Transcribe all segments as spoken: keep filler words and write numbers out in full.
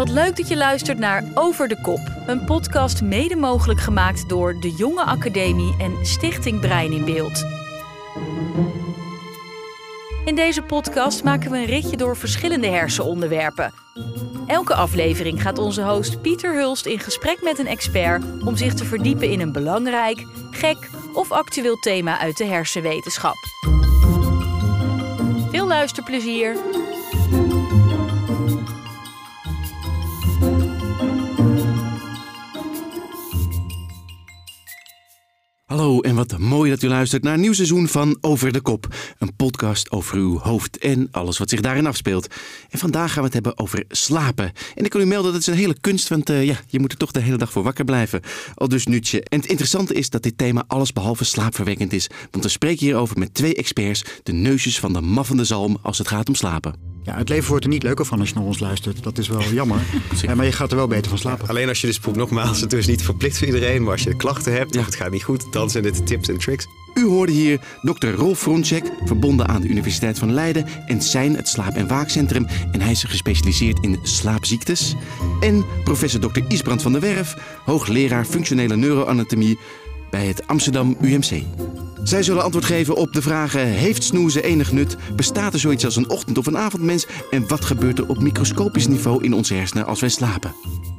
Wat leuk dat je luistert naar Over de Kop. Een podcast mede mogelijk gemaakt door de Jonge Academie en Stichting Brein in Beeld. In deze podcast maken we een ritje door verschillende hersenonderwerpen. Elke aflevering gaat onze host Pieter Hulst in gesprek met een expert om zich te verdiepen in een belangrijk, gek of actueel thema uit de hersenwetenschap. Veel luisterplezier! Hallo en wat mooi dat u luistert naar een nieuw seizoen van Over de Kop. Een podcast over uw hoofd en alles wat zich daarin afspeelt. En vandaag gaan we het hebben over slapen. En ik kan u melden dat het is een hele kunst, want uh, ja, je moet er toch de hele dag voor wakker blijven. Al dus Nuutje. En het interessante is dat dit thema allesbehalve slaapverwekkend is. Want we spreken hierover met twee experts, de neusjes van de maffende zalm als het gaat om slapen. Ja, het leven wordt er niet leuker van als je naar ons luistert. Dat is wel jammer. Ja, maar je gaat er wel beter van slapen. Ja, alleen als je dus poept, nogmaals, het is niet verplicht voor iedereen. Maar als je klachten hebt of het gaat niet goed, dan zijn dit de tips en tricks. U hoorde hier dokter Rolf Vronczek, verbonden aan de Universiteit van Leiden en SEIN, het Slaap- en Waakcentrum. En hij is gespecialiseerd in slaapziektes. En professor dokter Isbrand van der Werf, hoogleraar functionele neuroanatomie bij het Amsterdam U M C. Zij zullen antwoord geven op de vragen: heeft snoezen enig nut? Bestaat er zoiets als een ochtend- of een avondmens? En wat gebeurt er op microscopisch niveau in onze hersenen als wij slapen?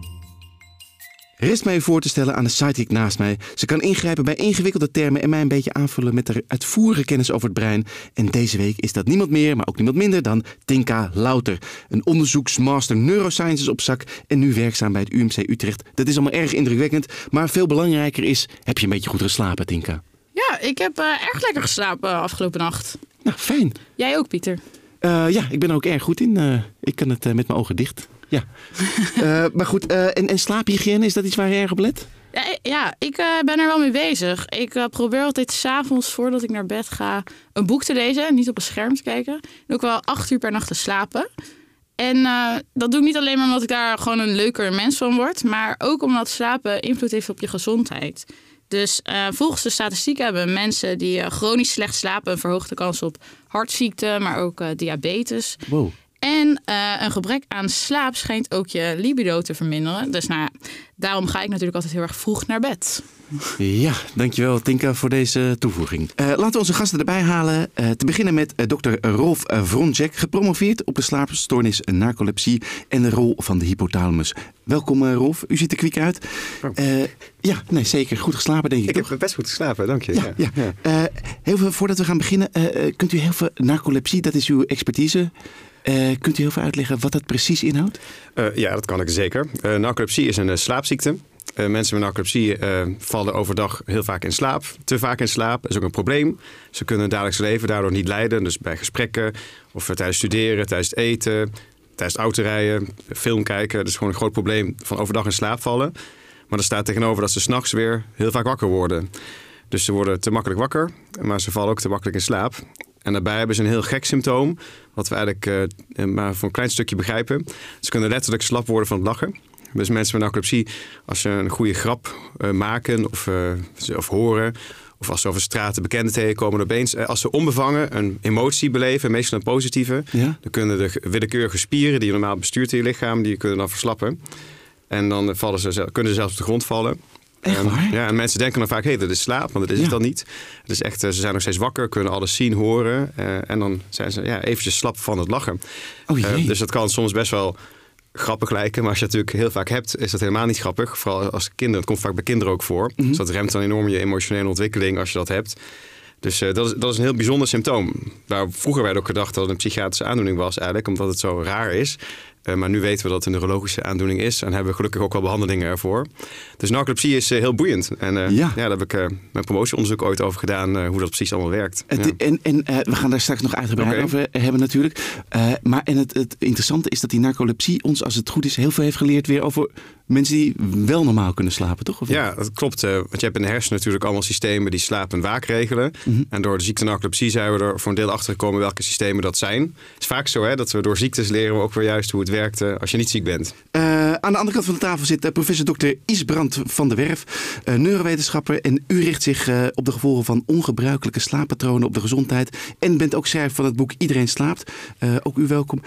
Rest mij u voor te stellen aan de sidekick naast mij. Ze kan ingrijpen bij ingewikkelde termen en mij een beetje aanvullen met haar uitvoerige kennis over het brein. En deze week is dat niemand meer, maar ook niemand minder dan Tinka Louter. Een onderzoeksmaster neurosciences op zak en nu werkzaam bij het U M C Utrecht. Dat is allemaal erg indrukwekkend, maar veel belangrijker is: heb je een beetje goed geslapen, Tinka? Ja, ik heb uh, erg lekker geslapen afgelopen nacht. Nou, fijn. Jij ook, Pieter? Uh, ja, ik ben er ook erg goed in. Uh, ik kan het uh, met mijn ogen dicht. Ja. uh, maar goed, uh, en, en slaaphygiëne, is dat iets waar je erg op let? Ja, ja ik uh, ben er wel mee bezig. Ik uh, probeer altijd 's avonds voordat ik naar bed ga een boek te lezen en niet op een scherm te kijken. En ook wel acht uur per nacht te slapen. En uh, dat doe ik niet alleen maar omdat ik daar gewoon een leuker mens van word, maar ook omdat slapen invloed heeft op je gezondheid. Dus uh, volgens de statistiek hebben mensen die uh, chronisch slecht slapen een verhoogde kans op hartziekte, maar ook uh, diabetes. Wow. En uh, een gebrek aan slaap schijnt ook je libido te verminderen. Dus nou, daarom ga ik natuurlijk altijd heel erg vroeg naar bed. Ja, dankjewel Tinka voor deze toevoeging. Uh, laten we onze gasten erbij halen. Uh, te beginnen met uh, dokter Rolf uh, Vronczek, gepromoveerd op de slaapstoornis narcolepsie en de rol van de hypothalamus. Welkom uh, Rolf, u ziet er kwiek uit. Uh, ja, nee, zeker. Goed geslapen denk ik. Ik toch? heb best goed geslapen, dank je. Ja, ja. Ja. Uh, heel veel, voordat we gaan beginnen, uh, kunt u heel veel narcolepsie, dat is uw expertise. Uh, kunt u heel veel uitleggen wat dat precies inhoudt? Uh, ja, dat kan ik zeker. Uh, narcolepsie is een uh, slaapziekte. Uh, mensen met narcolepsie uh, vallen overdag heel vaak in slaap. Te vaak in slaap. Dat is ook een probleem. Ze kunnen het dagelijks leven daardoor niet leiden. Dus bij gesprekken of uh, tijdens studeren, tijdens het eten, tijdens het autorijden, film kijken. Dat is gewoon een groot probleem van overdag in slaap vallen. Maar er staat tegenover dat ze 's nachts weer heel vaak wakker worden. Dus ze worden te makkelijk wakker, maar ze vallen ook te makkelijk in slaap. En daarbij hebben ze een heel gek symptoom, wat we eigenlijk uh, maar voor een klein stukje begrijpen. Ze kunnen letterlijk slap worden van het lachen. Dus mensen met narcolepsie, als ze een goede grap uh, maken of, uh, of horen, of als ze over straat bekenden tegenkomen, opeens, uh, als ze onbevangen een emotie beleven, meestal een positieve, ja. Dan kunnen de willekeurige spieren die je normaal bestuurt in je lichaam, die kunnen dan verslappen. En dan vallen ze, kunnen ze zelfs op de grond vallen. Echt waar? Um, ja, en mensen denken dan vaak, hé, hey, dat is slaap, maar dat is ja. het dan niet. Het is echt, ze zijn nog steeds wakker, kunnen alles zien, horen. Uh, en dan zijn ze ja, eventjes slap van het lachen. Oh, uh, dus dat kan soms best wel grappig lijken. Maar als je het natuurlijk heel vaak hebt, is dat helemaal niet grappig. Vooral als kinderen. Het komt vaak bij kinderen ook voor. Mm-hmm. Dus dat remt dan enorm je emotionele ontwikkeling als je dat hebt. Dus uh, dat, is, dat is een heel bijzonder symptoom. Waar vroeger werd ook gedacht dat het een psychiatrische aandoening was eigenlijk, omdat het zo raar is. Uh, maar nu weten we dat het een neurologische aandoening is. En hebben we gelukkig ook wel behandelingen ervoor. Dus narcolepsie is uh, heel boeiend. En uh, ja. ja, daar heb ik uh, mijn promotieonderzoek ooit over gedaan. Uh, hoe dat precies allemaal werkt. Het, ja. En, en uh, we gaan daar straks nog uitgebreid okay. over hebben natuurlijk. Uh, maar en het, het interessante is dat die narcolepsie ons, als het goed is, heel veel heeft geleerd weer over mensen die wel normaal kunnen slapen, toch? Of ja, dat klopt. Uh, want je hebt in de hersenen natuurlijk allemaal systemen die slaap en waak regelen. Mm-hmm. En door de ziekte narcolepsie zijn we er voor een deel achter gekomen welke systemen dat zijn. Het is vaak zo hè, dat we door ziektes leren we ook weer juist hoe het werkt uh, als je niet ziek bent. Uh, aan de andere kant van de tafel zit uh, professor dokter Isbrand van der Werf, uh, neurowetenschapper. En u richt zich uh, op de gevolgen van ongebruikelijke slaappatronen op de gezondheid. En bent ook schrijver van het boek Iedereen slaapt. Uh, ook u welkom.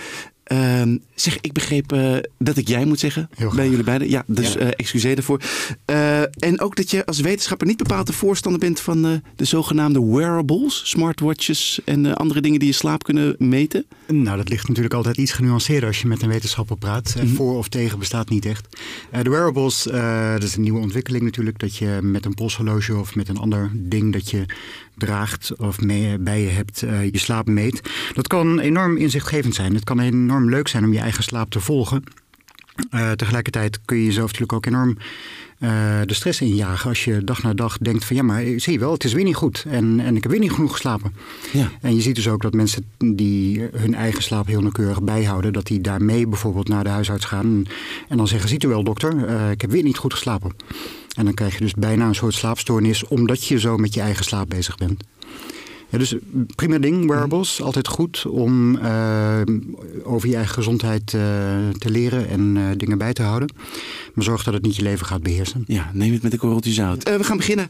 Uh, zeg, ik begreep uh, dat ik jij moet zeggen bij jullie beiden. Ja, dus ja. Uh, excuseer ervoor. Uh, en ook dat je als wetenschapper niet bepaald de voorstander bent van uh, de zogenaamde wearables, smartwatches en uh, andere dingen die je slaap kunnen meten. Nou, dat ligt natuurlijk altijd iets genuanceerder als je met een wetenschapper praat. Mm-hmm. Voor of tegen bestaat niet echt. Uh, de wearables, uh, dat is een nieuwe ontwikkeling natuurlijk, dat je met een polshorloge of met een ander ding dat je draagt of mee, bij je hebt, uh, je slaap meet. Dat kan enorm inzichtgevend zijn. Het kan enorm leuk zijn om je eigen slaap te volgen. Uh, tegelijkertijd kun je jezelf natuurlijk ook enorm uh, de stress injagen als je dag na dag denkt van ja, maar zie je wel, het is weer niet goed en, en ik heb weer niet genoeg geslapen. Ja. En je ziet dus ook dat mensen die hun eigen slaap heel nauwkeurig bijhouden, dat die daarmee bijvoorbeeld naar de huisarts gaan en dan zeggen, ziet u wel dokter, uh, ik heb weer niet goed geslapen. En dan krijg je dus bijna een soort slaapstoornis omdat je zo met je eigen slaap bezig bent. Ja, dus prima ding, wearables. Altijd goed om uh, over je eigen gezondheid uh, te leren en uh, dingen bij te houden. Maar zorg dat het niet je leven gaat beheersen. Ja, neem het met een korreltje zout. Uh, we gaan beginnen.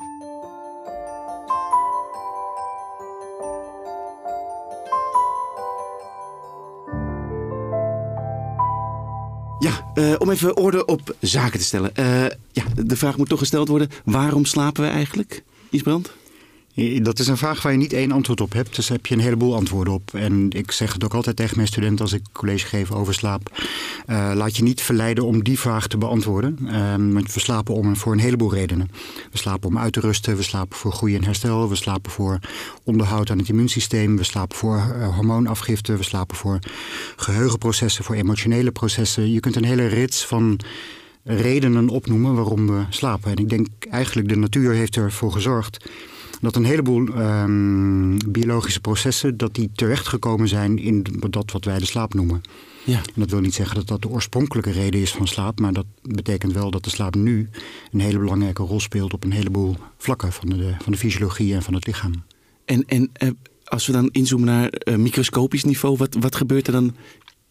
Ja, uh, om even orde op zaken te stellen. Uh, ja, de vraag moet toch gesteld worden. Waarom slapen we eigenlijk, Ysbrand? Dat is een vraag waar je niet één antwoord op hebt. Dus heb je een heleboel antwoorden op. En ik zeg het ook altijd tegen mijn studenten als ik college geef over slaap. Uh, laat je niet verleiden om die vraag te beantwoorden. Um, want we slapen om voor een heleboel redenen. We slapen om uit te rusten. We slapen voor groei en herstel. We slapen voor onderhoud aan het immuunsysteem. We slapen voor uh, hormoonafgifte. We slapen voor geheugenprocessen, voor emotionele processen. Je kunt een hele rits van redenen opnoemen waarom we slapen. En ik denk eigenlijk de natuur heeft ervoor gezorgd dat een heleboel um, biologische processen dat die terechtgekomen zijn in dat wat wij de slaap noemen. Ja. En dat wil niet zeggen dat dat de oorspronkelijke reden is van slaap, maar dat betekent wel dat de slaap nu een hele belangrijke rol speelt op een heleboel vlakken van de, van de fysiologie en van het lichaam. En, en uh, als we dan inzoomen naar uh, microscopisch niveau, wat, wat gebeurt er dan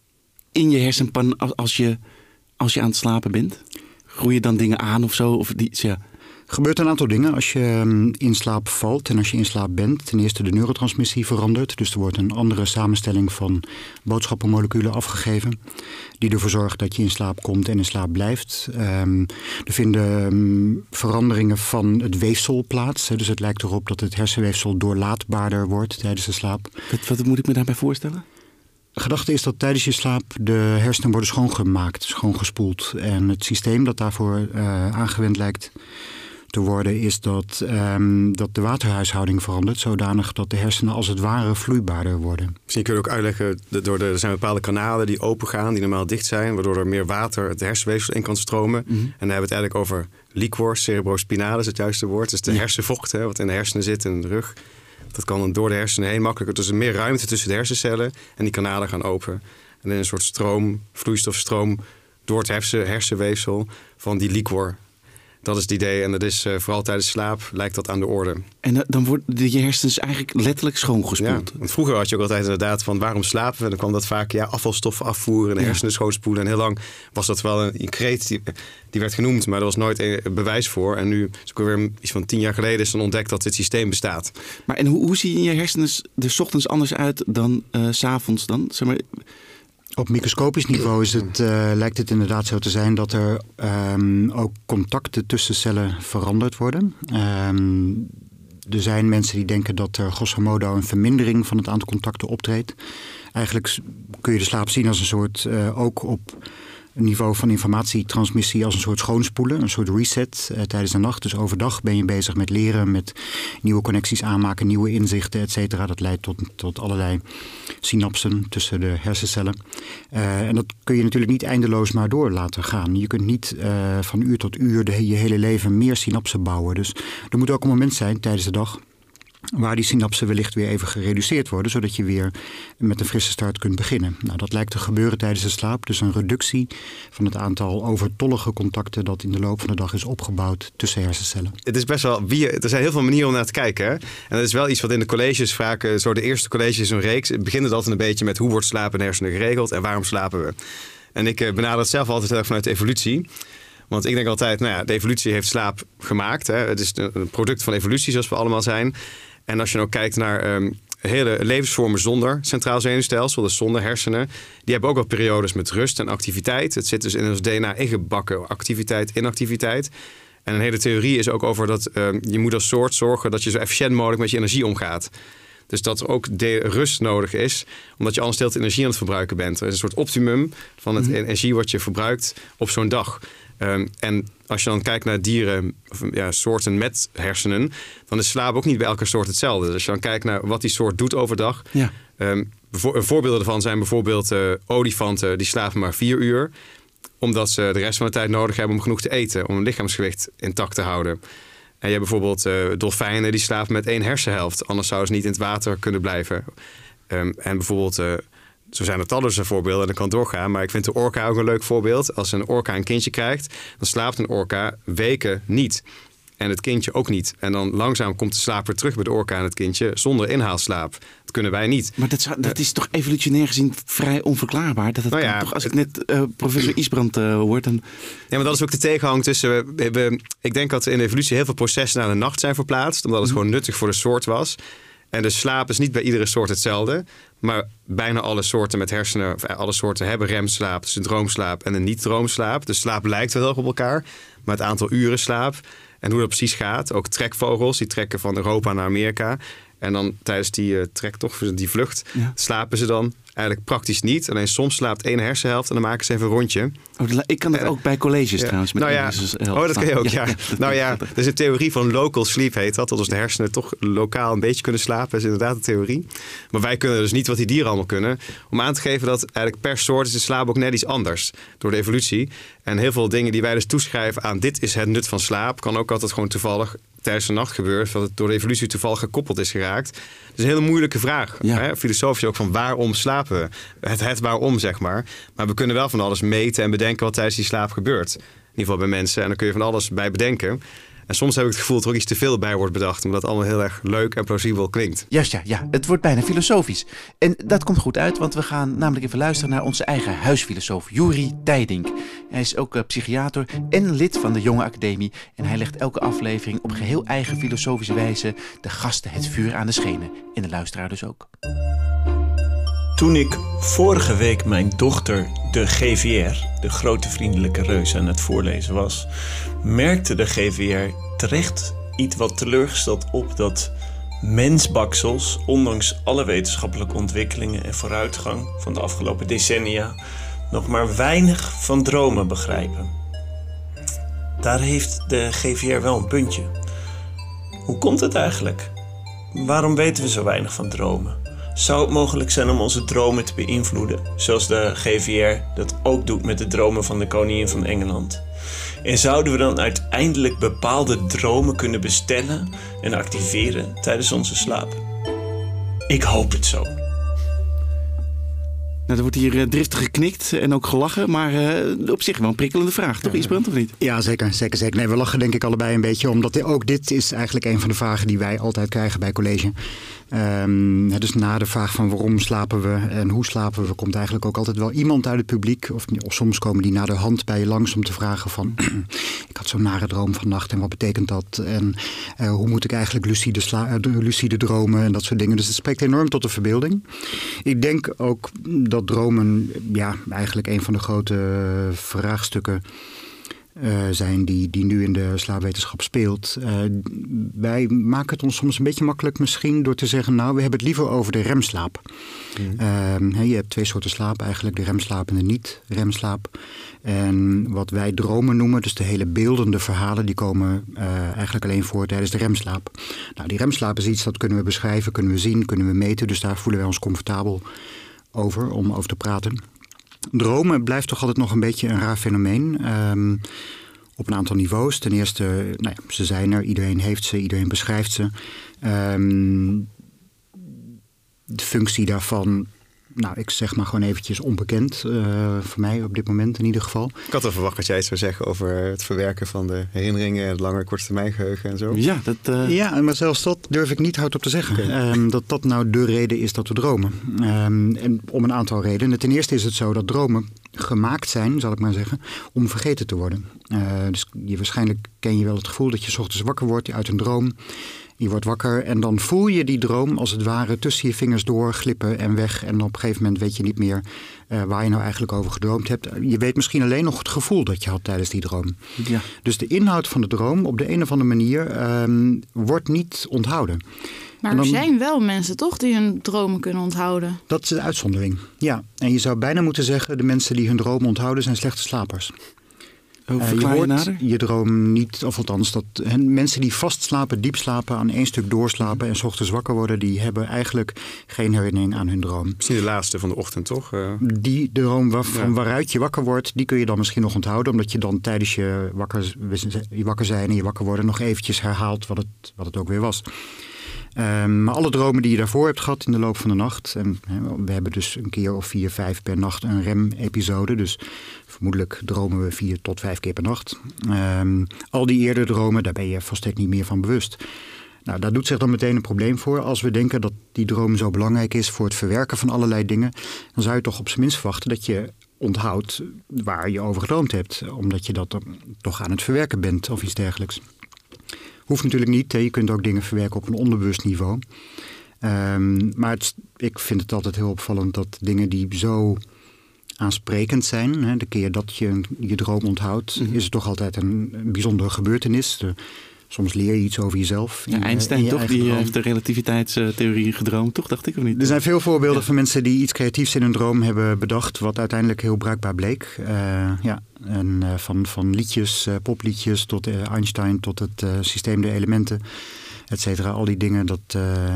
in je hersenpan als, als, je, als je aan het slapen bent? Groeien dan dingen aan of zo? Of die, ja. Er gebeurt een aantal dingen als je in slaap valt en als je in slaap bent. Ten eerste de neurotransmissie verandert. Dus er wordt een andere samenstelling van boodschappenmoleculen afgegeven. Die ervoor zorgt dat je in slaap komt en in slaap blijft. Um, er vinden um, veranderingen van het weefsel plaats. Hè. Dus het lijkt erop dat het hersenweefsel doorlaatbaarder wordt tijdens de slaap. Wat, wat moet ik me daarbij voorstellen? De gedachte is dat tijdens je slaap de hersenen worden schoongemaakt, schoongespoeld. En het systeem dat daarvoor uh, aangewend lijkt te worden is dat, um, dat de waterhuishouding verandert, zodanig dat de hersenen als het ware vloeibaarder worden. Misschien kun je ook uitleggen, door de, er zijn bepaalde kanalen die open gaan, die normaal dicht zijn, waardoor er meer water het hersenweefsel in kan stromen. Mm-hmm. En dan hebben we het eigenlijk over liquor, cerebrospinaal is het juiste woord. Dus de ja. hersenvocht, hè, wat in de hersenen zit en in de rug. Dat kan dan door de hersenen heen makkelijker. Dus er is meer ruimte tussen de hersencellen en die kanalen gaan open. En dan een soort stroom, vloeistofstroom door het hersen, hersenweefsel van die liquor. Dat is het idee en dat is uh, vooral tijdens slaap lijkt dat aan de orde. En uh, dan worden je hersens eigenlijk letterlijk schoongespoeld. Ja, want vroeger had je ook altijd inderdaad van waarom slapen we? Dan kwam dat vaak ja, afvalstoffen afvoeren en de ja. hersenen schoonspoelen. En heel lang was dat wel een, een kreet die, die werd genoemd, maar er was nooit een bewijs voor. En nu, is ook weer iets van tien jaar geleden, is dan ontdekt dat dit systeem bestaat. Maar en hoe, hoe zie je hersenen er 's ochtends anders uit dan uh, 's avonds dan? Zeg maar. Op microscopisch niveau is het, uh, lijkt het inderdaad zo te zijn dat er um, ook contacten tussen cellen veranderd worden. Um, er zijn mensen die denken dat er grosso modo een vermindering van het aantal contacten optreedt. Eigenlijk kun je de slaap zien als een soort, uh, ook op een niveau van informatietransmissie als een soort schoonspoelen, een soort reset uh, tijdens de nacht. Dus overdag ben je bezig met leren, met nieuwe connecties aanmaken, nieuwe inzichten, et cetera. Dat leidt tot, tot allerlei synapsen tussen de hersencellen. Uh, en dat kun je natuurlijk niet eindeloos maar door laten gaan. Je kunt niet uh, van uur tot uur de, je hele leven meer synapsen bouwen. Dus er moet ook een moment zijn tijdens de dag waar die synapsen wellicht weer even gereduceerd worden, zodat je weer met een frisse start kunt beginnen. Nou, dat lijkt te gebeuren tijdens de slaap. Dus een reductie van het aantal overtollige contacten dat in de loop van de dag is opgebouwd tussen hersencellen. Het is best wel, wie, er zijn heel veel manieren om naar te kijken. Hè? En dat is wel iets wat in de colleges vaak, zo de eerste colleges een reeks, het begint het altijd een beetje met hoe wordt slaap in de hersenen geregeld en waarom slapen we. En ik benader het zelf altijd heel erg vanuit de evolutie. Want ik denk altijd, nou ja, de evolutie heeft slaap gemaakt. Hè? Het is een product van evolutie zoals we allemaal zijn. En als je nou kijkt naar um, hele levensvormen zonder centraal zenuwstelsel, dus zonder hersenen, die hebben ook wel periodes met rust en activiteit. Het zit dus in ons D N A ingebakken, activiteit, inactiviteit. En een hele theorie is ook over dat uh, je moet als soort zorgen dat je zo efficiënt mogelijk met je energie omgaat. Dus dat er ook de rust nodig is, omdat je anders heel veel energie aan het verbruiken bent. Er is een soort optimum van het mm-hmm. energie wat je verbruikt op zo'n dag. Um, en als je dan kijkt naar dieren, of, ja, soorten met hersenen, dan is slaap ook niet bij elke soort hetzelfde. Dus als je dan kijkt naar wat die soort doet overdag. Ja. Um, bevo- voorbeelden daarvan zijn bijvoorbeeld uh, olifanten, die slapen maar vier uur. Omdat ze de rest van de tijd nodig hebben om genoeg te eten, om hun lichaamsgewicht intact te houden. En je hebt bijvoorbeeld uh, dolfijnen die slapen met één hersenhelft. Anders zouden ze niet in het water kunnen blijven. Um, en bijvoorbeeld, uh, zo zijn er talloze voorbeelden en dat kan doorgaan. Maar ik vind de orka ook een leuk voorbeeld. Als een orka een kindje krijgt, dan slaapt een orka weken niet. En het kindje ook niet. En dan langzaam komt de slaap weer terug bij de orka en het kindje zonder inhaalslaap. Dat kunnen wij niet. Maar dat, zou, dat is toch evolutionair gezien vrij onverklaarbaar? Dat het nou ja, toch, als ik net uh, professor Isbrand uh, hoor, dan... Ja, maar dat is ook de tegenhang tussen... We, we, ik denk dat in de evolutie heel veel processen naar de nacht zijn verplaatst. Omdat het mm. gewoon nuttig voor de soort was. En de slaap is niet bij iedere soort hetzelfde. Maar bijna alle soorten met hersenen, of alle soorten hebben remslaap, dus een droomslaap en een niet-droomslaap. Dus slaap lijkt wel op elkaar, maar het aantal uren slaap en hoe dat precies gaat. Ook trekvogels, die trekken van Europa naar Amerika. En dan tijdens die uh, trektocht, die vlucht, ja. slapen ze dan eigenlijk praktisch niet. Alleen soms slaapt één hersenhelft en dan maken ze even een rondje. Oh, ik kan dat uh, ook bij colleges ja. trouwens. Met nou ja, oh, dat kan je ook, ja. ja. ja dat nou ja, er is een theorie van local sleep heet dat. Dat als de hersenen toch lokaal een beetje kunnen slapen. Dat is inderdaad een theorie. Maar wij kunnen dus niet wat die dieren allemaal kunnen. Om aan te geven dat eigenlijk per soort is de slaap ook net iets anders. Door de evolutie. En heel veel dingen die wij dus toeschrijven aan dit is het nut van slaap. Kan ook altijd gewoon toevallig tijdens de nacht gebeurt, dat het door de evolutie toevallig gekoppeld is geraakt. Dat is een hele moeilijke vraag. Ja. Hè? Filosofisch ook van waarom slapen we? Het, het waarom, zeg maar. Maar we kunnen wel van alles meten en bedenken wat tijdens die slaap gebeurt. In ieder geval bij mensen. En dan kun je van alles bij bedenken. En soms heb ik het gevoel dat er ook iets te veel bij wordt bedacht. Omdat het allemaal heel erg leuk en plausibel klinkt. Juist, ja, ja. Het wordt bijna filosofisch. En dat komt goed uit, want we gaan namelijk even luisteren naar onze eigen huisfilosoof, Juri Tijdink. Hij is ook uh, psychiater en lid van de Jonge Academie. En hij legt elke aflevering op geheel eigen filosofische wijze de gasten het vuur aan de schenen. En de luisteraar dus ook. Toen ik vorige week mijn dochter de G V R, de grote vriendelijke reus, aan het voorlezen was, merkte de G V R terecht iets wat teleurgesteld op dat mensbaksels, ondanks alle wetenschappelijke ontwikkelingen en vooruitgang van de afgelopen decennia, nog maar weinig van dromen begrijpen. Daar heeft de G V R wel een puntje. Hoe komt het eigenlijk? Waarom weten we zo weinig van dromen? Zou het mogelijk zijn om onze dromen te beïnvloeden, zoals de G V R dat ook doet met de dromen van de koningin van Engeland? En zouden we dan uiteindelijk bepaalde dromen kunnen bestellen en activeren tijdens onze slaap? Ik hoop het zo. Nou, er wordt hier uh, driftig geknikt en ook gelachen, maar uh, op zich wel een prikkelende vraag, toch Isbrand, of niet? Ja, zeker, zeker, zeker. Nee, we lachen denk ik allebei een beetje, omdat ook dit is eigenlijk een van de vragen die wij altijd krijgen bij college. Um, dus na de vraag van waarom slapen we en hoe slapen we, komt eigenlijk ook altijd wel iemand uit het publiek, of, of soms komen die naar de hand bij je langs om te vragen van, ik had zo'n nare droom vannacht en wat betekent dat? En uh, hoe moet ik eigenlijk lucide, sla- lucide dromen en dat soort dingen. Dus het spreekt enorm tot de verbeelding. Ik denk ook dat dromen ja, eigenlijk een van de grote vraagstukken uh, zijn die, die nu in de slaapwetenschap speelt. Uh, wij maken het ons soms een beetje makkelijk misschien door te zeggen, nou, we hebben het liever over de remslaap. Mm. Uh, je hebt twee soorten slaap eigenlijk, de remslaap en de niet-remslaap. En wat wij dromen noemen, dus de hele beeldende verhalen, die komen uh, eigenlijk alleen voor tijdens de remslaap. Nou, die remslaap is iets dat kunnen we beschrijven, kunnen we zien, kunnen we meten, dus daar voelen wij ons comfortabel over, om over te praten. Dromen blijft toch altijd nog een beetje een raar fenomeen. Um, op een aantal niveaus. Ten eerste, nou ja, ze zijn er, iedereen heeft ze, iedereen beschrijft ze. Um, de functie daarvan, nou, ik zeg maar gewoon eventjes onbekend. Uh, voor mij op dit moment in ieder geval. Ik had al verwacht dat jij iets zou zeggen over het verwerken van de herinneringen, het lange korte termijn geheugen en zo. Ja, dat, uh... ja, maar zelfs dat durf ik niet hardop te zeggen. Okay. Um, dat dat nou de reden is dat we dromen. Um, en om een aantal redenen. Ten eerste is het zo dat dromen gemaakt zijn, zal ik maar zeggen, om vergeten te worden. Uh, dus je, waarschijnlijk ken je wel het gevoel dat je 's ochtends wakker wordt uit een droom. Je wordt wakker en dan voel je die droom als het ware tussen je vingers door glippen en weg. En op een gegeven moment weet je niet meer uh, waar je nou eigenlijk over gedroomd hebt. Je weet misschien alleen nog het gevoel dat je had tijdens die droom. Ja. Dus de inhoud van de droom op de een of andere manier um, wordt niet onthouden. Maar dan, er zijn wel mensen toch die hun dromen kunnen onthouden? Dat is de uitzondering, ja. En je zou bijna moeten zeggen, de mensen die hun dromen onthouden zijn slechte slapers. Oh, uh, je hoort nader? je droom niet, of althans, dat he, mensen die vast slapen, diep slapen, aan één stuk doorslapen en 's ochtends wakker worden, die hebben eigenlijk geen herinnering aan hun droom. Misschien de laatste van de ochtend, toch? Uh... Die droom waar, van ja. waaruit je wakker wordt, die kun je dan misschien nog onthouden, omdat je dan tijdens je wakker, je wakker zijn en je wakker worden nog eventjes herhaalt wat het, wat het ook weer was. Um, maar alle dromen die je daarvoor hebt gehad in de loop van de nacht. En he, we hebben dus een keer of vier, vijf per nacht een rem-episode. Dus vermoedelijk dromen we vier tot vijf keer per nacht. Um, al die eerdere dromen, daar ben je volstrekt niet meer van bewust. Nou, daar doet zich dan meteen een probleem voor. Als we denken dat die droom zo belangrijk is voor het verwerken van allerlei dingen, dan zou je toch op zijn minst verwachten dat je onthoudt waar je over gedroomd hebt. Omdat je dat toch aan het verwerken bent of iets dergelijks. Hoeft natuurlijk niet. Hè. Je kunt ook dingen verwerken op een onbewust niveau. Um, maar het, ik vind het altijd heel opvallend dat dingen die zo aansprekend zijn, hè, de keer dat je je droom onthoudt, mm-hmm. is het toch altijd een, een bijzondere gebeurtenis. De, soms leer je iets over jezelf. Ja, in, Einstein in toch? Die droom. heeft de relativiteitstheorie gedroomd, toch? Dacht ik of niet? Er zijn veel voorbeelden ja. van mensen die iets creatiefs in hun droom hebben bedacht, wat uiteindelijk heel bruikbaar bleek. Uh, ja, en, uh, van, van liedjes, uh, popliedjes tot uh, Einstein, tot het uh, systeem der elementen, et cetera. Al die dingen. Dat, uh,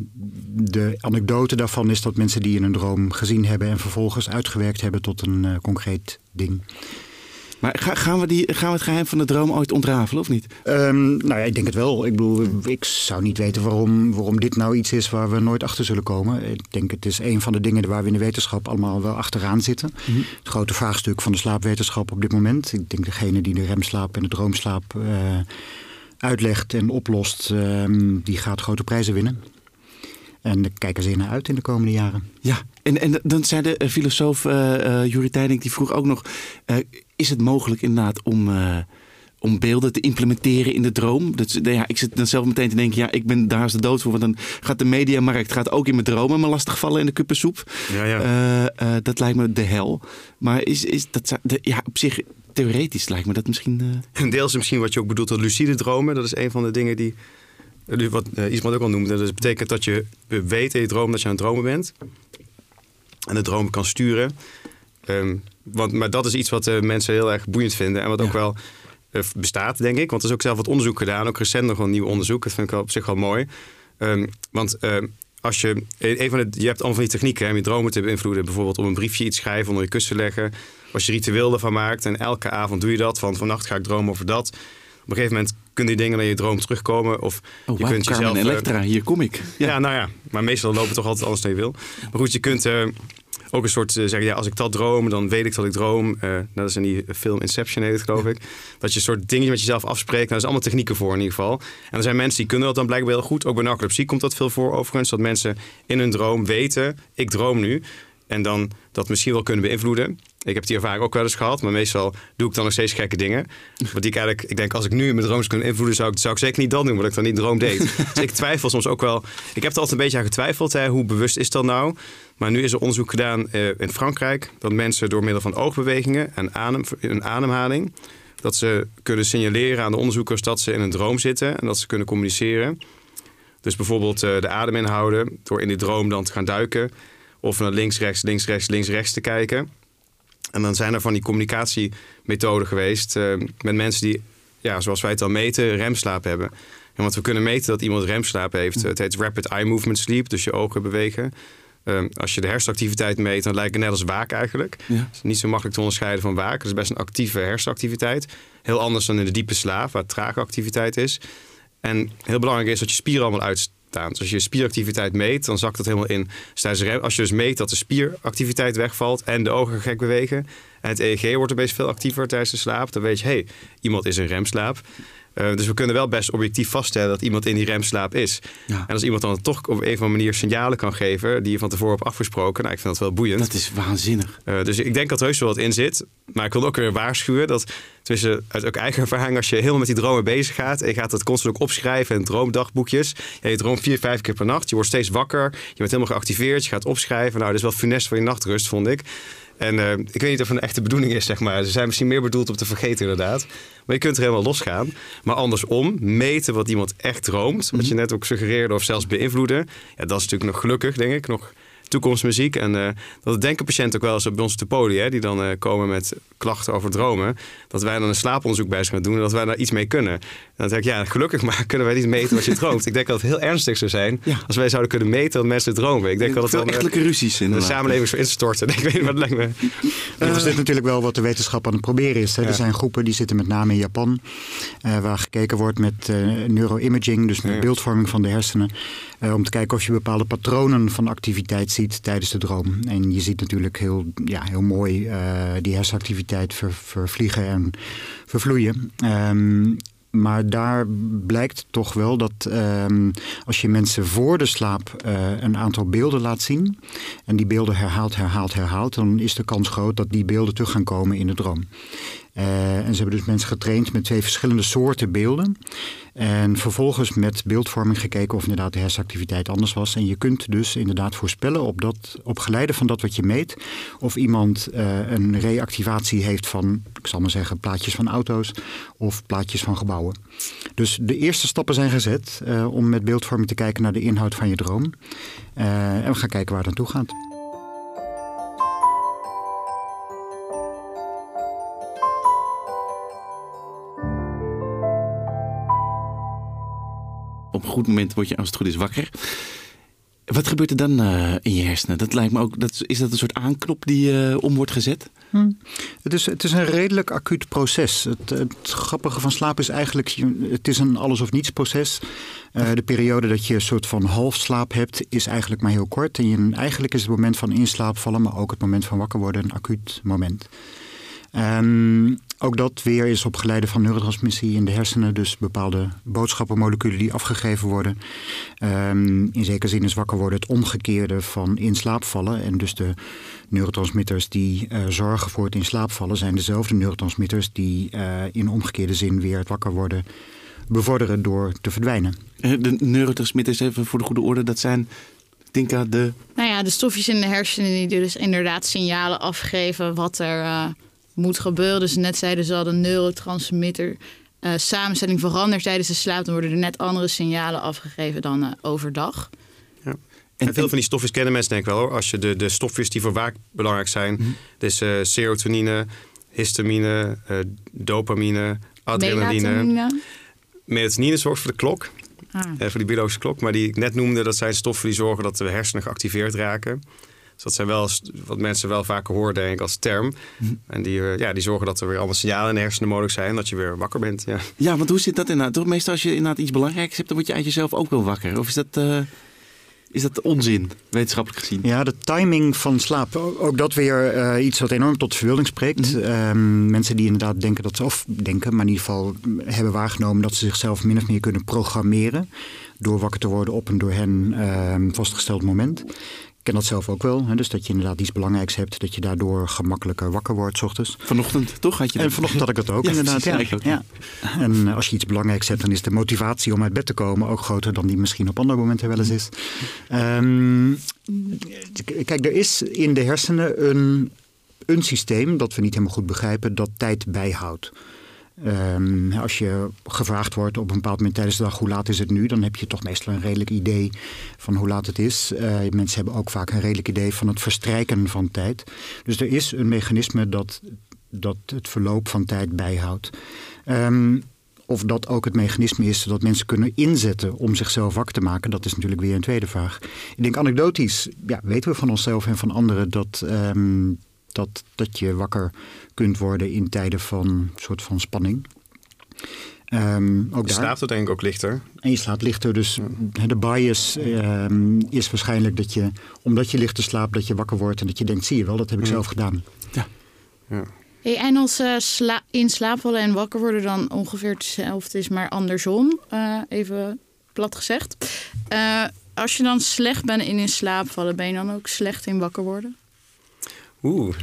de anekdote daarvan is dat mensen die in een droom gezien hebben en vervolgens uitgewerkt hebben tot een uh, concreet ding. Maar gaan we, die, gaan we het geheim van de droom ooit ontrafelen, of niet? Um, nou ja, ik denk het wel. Ik bedoel, ik zou niet weten waarom, waarom dit nou iets is waar we nooit achter zullen komen. Ik denk het is een van de dingen waar we in de wetenschap allemaal wel achteraan zitten. Mm-hmm. Het grote vraagstuk van de slaapwetenschap op dit moment. Ik denk degene die de remslaap en de droomslaap uh, uitlegt en oplost, uh, die gaat grote prijzen winnen. En daar kijken ze naar uit in de komende jaren. Ja, en, en dan zei de filosoof uh, uh, Juri Tijdink, die vroeg ook nog, Uh, is het mogelijk inderdaad om, uh, om beelden te implementeren in de droom? Dat, ja, ik zit dan zelf meteen te denken, ja, ik ben daar is de dood voor. Want dan gaat de mediamarkt gaat ook in mijn dromen me lastigvallen in de kuppensoep. Ja, ja. Uh, uh, dat lijkt me de hel. Maar is, is dat, de, ja, op zich, theoretisch lijkt me dat misschien Uh... Een deel is misschien wat je ook bedoelt met lucide dromen. Dat is een van de dingen die wat uh, Ismael ook al noemde. Dat betekent dat je weet in je droom dat je aan het dromen bent. En de droom kan sturen. Um, want, maar dat is iets wat uh, mensen heel erg boeiend vinden. En wat ja. ook wel uh, bestaat, denk ik. Want er is ook zelf wat onderzoek gedaan. Ook recent nog een nieuw onderzoek. Dat vind ik wel op zich wel mooi. Um, want uh, als je... Een van de, je hebt allemaal van die technieken hè, om je dromen te beïnvloeden. Bijvoorbeeld om een briefje iets schrijven, onder je kussen leggen. Als je ritueel ervan maakt. En elke avond doe je dat. Van vannacht ga ik dromen over dat. Op een gegeven moment kunnen die dingen naar je droom terugkomen. Of oh, je wow, kunt Carmen jezelf... Electra, hier kom ik. Ja. ja, nou ja. Maar meestal lopen toch altijd alles dan je wil. Maar goed, je kunt... Uh, Ook een soort uh, zeggen, ja, als ik dat droom, dan weet ik dat ik droom. Uh, dat is in die film Inception, heet het, geloof ik. Dat je een soort dingetje met jezelf afspreekt. Nou, er zijn allemaal technieken voor in ieder geval. En er zijn mensen die kunnen dat dan blijkbaar heel goed. Ook bij narcolepsie komt dat veel voor overigens. Dat mensen in hun droom weten, ik droom nu. En dan dat misschien wel kunnen beïnvloeden. Ik heb die ervaring ook wel eens gehad. Maar meestal doe ik dan nog steeds gekke dingen. Want die ik eigenlijk, ik denk als ik nu mijn droom zou kunnen invloeden, zou ik, zou ik zeker niet dat doen, wat ik dan niet droom deed. Dus ik twijfel soms ook wel. Ik heb er altijd een beetje aan getwijfeld. Hè, hoe bewust is dat nou? Maar nu is er onderzoek gedaan uh, in Frankrijk. Dat mensen door middel van oogbewegingen en adem, een ademhaling, dat ze kunnen signaleren aan de onderzoekers dat ze in een droom zitten. En dat ze kunnen communiceren. Dus bijvoorbeeld uh, de adem inhouden. Door in die droom dan te gaan duiken. Of naar links, rechts, links, rechts, links, rechts te kijken. En dan zijn er van die communicatiemethoden geweest uh, met mensen die, ja, zoals wij het al meten, remslaap hebben. En want we kunnen meten dat iemand remslaap heeft. Het heet rapid eye movement sleep, dus je ogen bewegen. Uh, als je de hersenactiviteit meet, dan lijkt het net als waken eigenlijk. Ja. Het is niet zo makkelijk te onderscheiden van waken. Het is best een actieve hersenactiviteit. Heel anders dan in de diepe slaap, waar trage activiteit is. En heel belangrijk is dat je spieren allemaal uitstaan. Dus als je spieractiviteit meet, dan zakt dat helemaal in. Dus als je dus meet dat de spieractiviteit wegvalt en de ogen gek bewegen en het E E G wordt opeens veel actiever tijdens de slaap, dan weet je, hé, hey, iemand is in remslaap. Uh, dus we kunnen wel best objectief vaststellen dat iemand in die remslaap is. Ja. En als iemand dan toch op een of andere manier signalen kan geven die je van tevoren hebt afgesproken, nou, ik vind dat wel boeiend. Dat is waanzinnig. Uh, dus ik denk dat er heus wel wat in zit. Maar ik wil ook weer waarschuwen dat, tussen uit ook eigen ervaring, als je helemaal met die dromen bezig gaat en je gaat het constant ook opschrijven in droomdagboekjes. Ja, je droomt vier, vijf keer per nacht. Je wordt steeds wakker. Je bent helemaal geactiveerd. Je gaat opschrijven. Nou, dat is wel funest voor je nachtrust, vond ik. En uh, ik weet niet of het een echte bedoeling is, zeg maar. Ze zijn misschien meer bedoeld om te vergeten, inderdaad. Maar je kunt er helemaal losgaan. Maar andersom, meten wat iemand echt droomt, wat je net ook suggereerde of zelfs beïnvloeden, ja, dat is natuurlijk nog gelukkig, denk ik, nog toekomstmuziek. En uh, dat denken patiënten ook wel eens bij ons te poli, hè, die dan uh, komen met klachten over dromen, dat wij dan een slaaponderzoek bij ze gaan doen en dat wij daar iets mee kunnen. En dan denk ik, ja, gelukkig maar kunnen wij niet meten wat je droomt. Ik denk dat het heel ernstig zou zijn ja. als wij zouden kunnen meten wat mensen dromen. Ik denk dat het veel dan echtelijke ruzies in de samenleving zou instorten. Ik weet niet wat het lijkt me. Dat uh, is dit natuurlijk wel wat de wetenschap aan het proberen is. Hè. Ja. Er zijn groepen die zitten met name in Japan, uh, waar gekeken wordt met uh, neuroimaging, dus met ja. beeldvorming van de hersenen, uh, om te kijken of je bepaalde patronen van activiteit ziet tijdens de droom. En je ziet natuurlijk heel, ja, heel mooi uh, die hersenactiviteit ver, vervliegen en vervloeien. Um, Maar daar blijkt toch wel dat um, als je mensen voor de slaap uh, een aantal beelden laat zien, en die beelden herhaalt, herhaalt, herhaalt, dan is de kans groot dat die beelden terug gaan komen in de droom. Uh, en ze hebben dus mensen getraind met twee verschillende soorten beelden. En vervolgens met beeldvorming gekeken of inderdaad de hersenactiviteit anders was. En je kunt dus inderdaad voorspellen op, dat, op geleide van dat wat je meet, of iemand uh, een reactivatie heeft van, ik zal maar zeggen, plaatjes van auto's of plaatjes van gebouwen. Dus de eerste stappen zijn gezet uh, om met beeldvorming te kijken naar de inhoud van je droom. Uh, en we gaan kijken waar het naartoe gaat. Op een goed moment word je, als het goed is, wakker. Wat gebeurt er dan uh, in je hersenen? Dat lijkt me ook, dat, is dat een soort aanknop die uh, om wordt gezet? Hmm. Het, is, het is een redelijk acuut proces. Het, het grappige van slaap is eigenlijk, het is een alles of niets proces. Uh, de periode dat je een soort van halfslaap hebt, is eigenlijk maar heel kort. En je, eigenlijk is het moment van inslaap vallen, maar ook het moment van wakker worden een acuut moment. Um, ook dat weer is op geleide van neurotransmissie in de hersenen. Dus bepaalde boodschappenmoleculen die afgegeven worden. Um, in zekere zin is wakker worden het omgekeerde van in slaap vallen. En dus de neurotransmitters die uh, zorgen voor het in slaap vallen zijn dezelfde neurotransmitters die uh, in omgekeerde zin weer het wakker worden bevorderen door te verdwijnen. De neurotransmitters, even voor de goede orde, dat zijn, denk aan de... Nou ja, de stofjes in de hersenen die dus inderdaad signalen afgeven wat er uh, moet gebeuren. Dus net zeiden ze al, de neurotransmitter uh, samenstelling verandert tijdens de slaap. Dan worden er net andere signalen afgegeven dan uh, overdag. Ja. En, en veel van die stofjes kennen mensen denk ik wel hoor. Als je de, de stofjes die voor waak belangrijk zijn. Mm-hmm. Dus uh, serotonine, histamine, uh, dopamine, adrenaline. Melatonine. Melatonine zorgt voor de klok. Ah. Uh, voor die biologische klok. Maar die ik net noemde, dat zijn stoffen die zorgen dat de hersenen geactiveerd raken. Dus dat zijn wel wat mensen wel vaker horen, denk ik, als term. Mm-hmm. En die, uh, ja, die zorgen dat er weer allemaal signalen in de hersenen mogelijk zijn. Dat je weer wakker bent. Ja, ja, want hoe zit dat inderdaad? Toch meestal als je inderdaad iets belangrijks hebt, dan word je uit jezelf ook wel wakker. Of is dat... Uh... Is dat onzin, wetenschappelijk gezien? Ja, de timing van slaap. Ook dat weer uh, iets wat enorm tot de verbeelding spreekt. Mm-hmm. Um, mensen die inderdaad denken dat ze, of denken, maar in ieder geval hebben waargenomen dat ze zichzelf min of meer kunnen programmeren. Door wakker te worden op een door hen uh, vastgesteld moment. Ik ken dat zelf ook wel. Hè? Dus dat je inderdaad iets belangrijks hebt. Dat je daardoor gemakkelijker wakker wordt 's ochtends. Vanochtend, toch? Had je en vanochtend had ik het ook, ja, inderdaad. Ja. Ook, ja. En als je iets belangrijks hebt, dan is de motivatie om uit bed te komen ook groter dan die misschien op andere momenten wel eens is. Um, kijk, er is in de hersenen een, een systeem dat we niet helemaal goed begrijpen, dat tijd bijhoudt. Um, als je gevraagd wordt op een bepaald moment tijdens de dag hoe laat is het nu, dan heb je toch meestal een redelijk idee van hoe laat het is. Uh, mensen hebben ook vaak een redelijk idee van het verstrijken van tijd. Dus er is een mechanisme dat, dat het verloop van tijd bijhoudt. Um, of dat ook het mechanisme is dat mensen kunnen inzetten om zichzelf wakker te maken, dat is natuurlijk weer een tweede vraag. Ik denk anekdotisch, ja, weten we van onszelf en van anderen dat... Um, Dat, dat je wakker kunt worden in tijden van een soort van spanning. Um, ook je slaapt er denk ik ook lichter. En je slaapt lichter. Dus ja. de bias um, is waarschijnlijk dat je, omdat je lichter slaapt, dat je wakker wordt en dat je denkt, zie je wel, dat heb ik mm. zelf gedaan. Ja. Ja. Hey, en als uh, sla- in slaap vallen en wakker worden dan ongeveer hetzelfde is, maar andersom. Uh, even plat gezegd. Uh, als je dan slecht bent in in slaap vallen, ben je dan ook slecht in wakker worden? Oeh,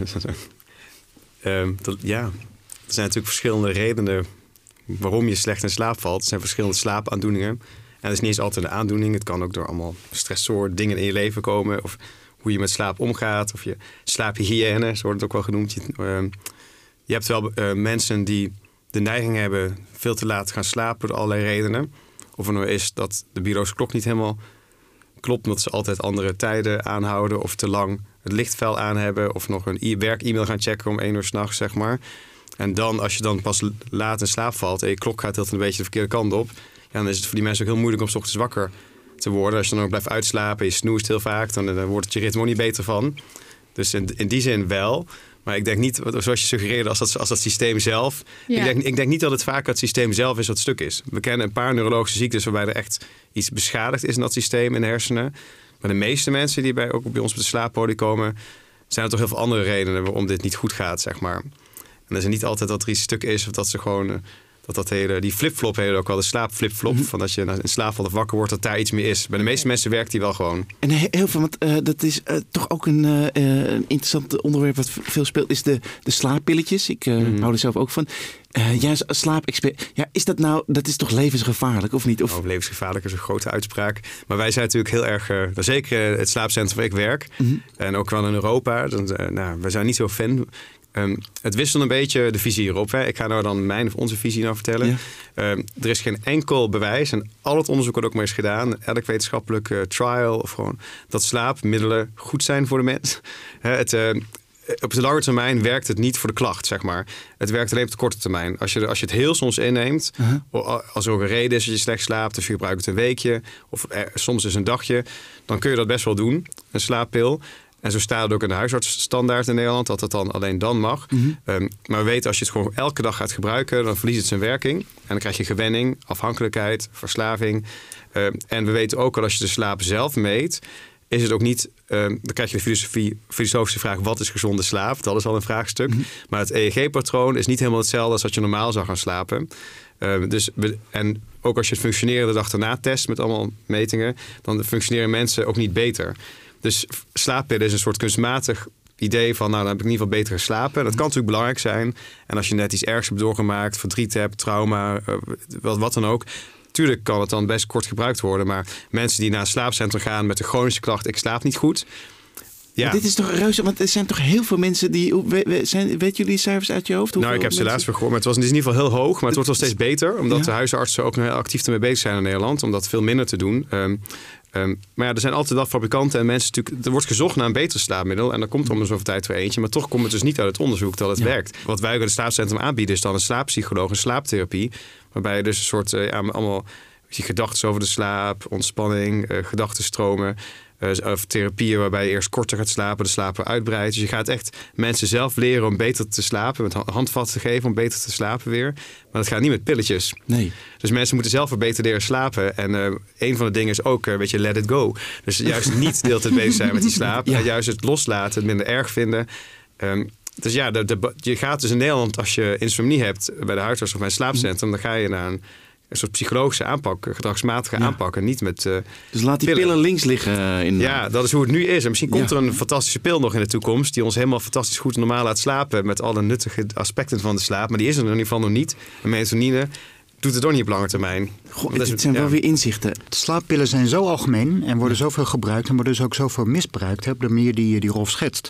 uh, dat, ja. Er zijn natuurlijk verschillende redenen waarom je slecht in slaap valt. Er zijn verschillende slaapaandoeningen. En dat is niet eens altijd een aandoening. Het kan ook door allemaal stressoren, dingen in je leven komen. Of hoe je met slaap omgaat. Of je slaaphygiëne, zo wordt het ook wel genoemd. Je, uh, je hebt wel uh, mensen die de neiging hebben veel te laat gaan slapen door allerlei redenen. Of er nou is dat de biologische klok niet helemaal klopt, omdat ze altijd andere tijden aanhouden. Of te lang het licht fel aan hebben. Of nog een e- werk-e-mail gaan checken om één uur 's nachts, zeg maar. En dan, als je dan pas laat in slaap valt en je klok gaat heel een beetje de verkeerde kant op, ja, dan is het voor die mensen ook heel moeilijk om 's ochtends wakker te worden. Als je dan ook blijft uitslapen, je snoest heel vaak, dan, dan wordt het je ritme ook niet beter van. Dus in, in die zin wel. Maar ik denk niet, zoals je suggereerde, als dat, als dat systeem zelf. Ja. Ik, denk, ik denk niet dat het vaak het systeem zelf is wat stuk is. We kennen een paar neurologische ziektes waarbij er echt iets beschadigd is in dat systeem in de hersenen. Maar de meeste mensen die bij, ook bij ons op de slaappolie komen, zijn er toch heel veel andere redenen waarom dit niet goed gaat, zeg maar. En dat is niet altijd dat er iets stuk is of dat ze gewoon dat dat hele, die flipflop heet ook wel, de slaapflipflop, mm-hmm. van dat je in slaap valt of wakker wordt, dat daar iets meer is. Bij de meeste mensen werkt die wel gewoon. En heel veel, want uh, dat is uh, toch ook een, uh, een interessant onderwerp wat veel speelt, is de, de slaappilletjes. Ik uh, mm-hmm. hou er zelf ook van. Uh, ja, slaapexpert. Ja, is dat nou, dat is toch levensgevaarlijk of niet? Of... Oh, levensgevaarlijk is een grote uitspraak. Maar wij zijn natuurlijk heel erg, uh, zeker het slaapcentrum waar ik werk, mm-hmm. en ook wel in Europa. Dan, uh, nou, wij zijn niet zo fan. Um, het wisselt een beetje de visie hierop. Hè. Ik ga nou dan mijn of onze visie nou vertellen. Ja. Um, er is geen enkel bewijs en al het onderzoek wordt ook maar eens gedaan. Elk wetenschappelijk uh, trial of gewoon dat slaapmiddelen goed zijn voor de mens. Hè, het, uh, op de lange termijn werkt het niet voor de klacht, zeg maar. Het werkt alleen op de korte termijn. Als je, als je het heel soms inneemt, uh-huh. als er ook een reden is dat je slecht slaapt, of je gebruikt het een weekje, of er, soms is een dagje, dan kun je dat best wel doen, een slaappil. En zo staat het ook in de huisartsstandaard in Nederland, dat het dan alleen dan mag. Mm-hmm. Um, maar we weten, als je het gewoon elke dag gaat gebruiken, dan verliest het zijn werking. En dan krijg je gewenning, afhankelijkheid, verslaving. Um, en we weten ook al, als je de slaap zelf meet, is het ook niet, um, dan krijg je de filosofie, filosofische vraag, wat is gezonde slaap? Dat is al een vraagstuk. Mm-hmm. Maar het E E G-patroon is niet helemaal hetzelfde als wat je normaal zou gaan slapen. Um, dus we, en ook als je het functioneren de dag erna test met allemaal metingen, dan functioneren mensen ook niet beter. Dus slaappillen is een soort kunstmatig idee van, nou, dan heb ik in ieder geval beter geslapen. Dat kan natuurlijk belangrijk zijn. En als je net iets ergs hebt doorgemaakt, verdriet hebt, trauma, uh, wat, wat dan ook. Tuurlijk kan het dan best kort gebruikt worden. Maar mensen die naar een slaapcentrum gaan met de chronische klacht, ik slaap niet goed. Ja. Maar dit is toch reuze, want er zijn toch heel veel mensen die... We, we, zijn, weet jullie cijfers uit je hoofd? Nou, ik heb ze laatst gehoord, maar het was in ieder geval heel hoog. Maar het wordt wel steeds beter, omdat ja. de huisartsen ook nog heel actief ermee bezig zijn in Nederland. Om dat veel minder te doen. Um, Um, maar ja, er zijn altijd wel fabrikanten en mensen natuurlijk. Er wordt gezocht naar een beter slaapmiddel en dan komt er om zoveel tijd weer eentje. Maar toch komt het dus niet uit het onderzoek dat het ja. werkt. Wat wij ook in het slaapcentrum aanbieden is dan een slaappsycholoog, een slaaptherapie. Waarbij je dus een soort, uh, ja, allemaal je gedachten over de slaap, ontspanning, uh, gedachtenstromen. Uh, of therapieën waarbij je eerst korter gaat slapen, de slaap weer uitbreidt. Dus je gaat echt mensen zelf leren om beter te slapen, met handvatten te geven om beter te slapen weer. Maar dat gaat niet met pilletjes. Nee. Dus mensen moeten zelf weer beter leren slapen. En uh, een van de dingen is ook, uh, weet je, let it go. Dus juist niet de hele tijd bezig zijn met die slaap. Ja. Juist het loslaten, het minder erg vinden. Um, dus ja, de, de, je gaat dus in Nederland, als je insomnie hebt bij de huisarts of bij een slaapcentrum, dan ga je naar een een soort psychologische aanpak, gedragsmatige ja. aanpak en niet met uh, Dus laat die pillen, pillen links liggen. Uh, in ja, dat is hoe het nu is. En misschien komt ja. er een fantastische pil nog in de toekomst die ons helemaal fantastisch goed en normaal laat slapen met alle nuttige aspecten van de slaap. Maar die is er in ieder geval nog niet. En melatonine doet het ook niet op lange termijn. Goh, dit is, zijn ja. wel weer inzichten. De slaappillen zijn zo algemeen en worden zoveel gebruikt en worden dus ook zoveel misbruikt, hè, op de manier die, die Rolf schetst.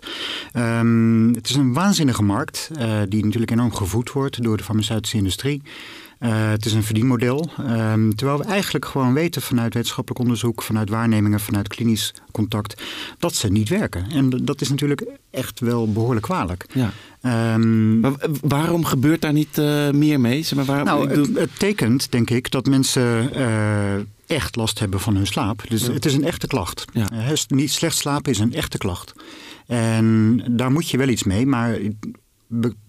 Um, het is een waanzinnige markt uh, die natuurlijk enorm gevoed wordt door de farmaceutische industrie. Uh, het is een verdienmodel. Um, terwijl we eigenlijk gewoon weten vanuit wetenschappelijk onderzoek, vanuit waarnemingen, vanuit klinisch contact, dat ze niet werken. En dat is natuurlijk echt wel behoorlijk kwalijk. Ja. Um, maar waarom gebeurt daar niet uh, meer mee? Zeg maar, waarom, nou, ik bedoel... het, het tekent, denk ik, dat mensen uh, echt last hebben van hun slaap. Dus ja. het is een echte klacht. Ja. Uh, niet slecht slapen is een echte klacht. En daar moet je wel iets mee, maar... Be-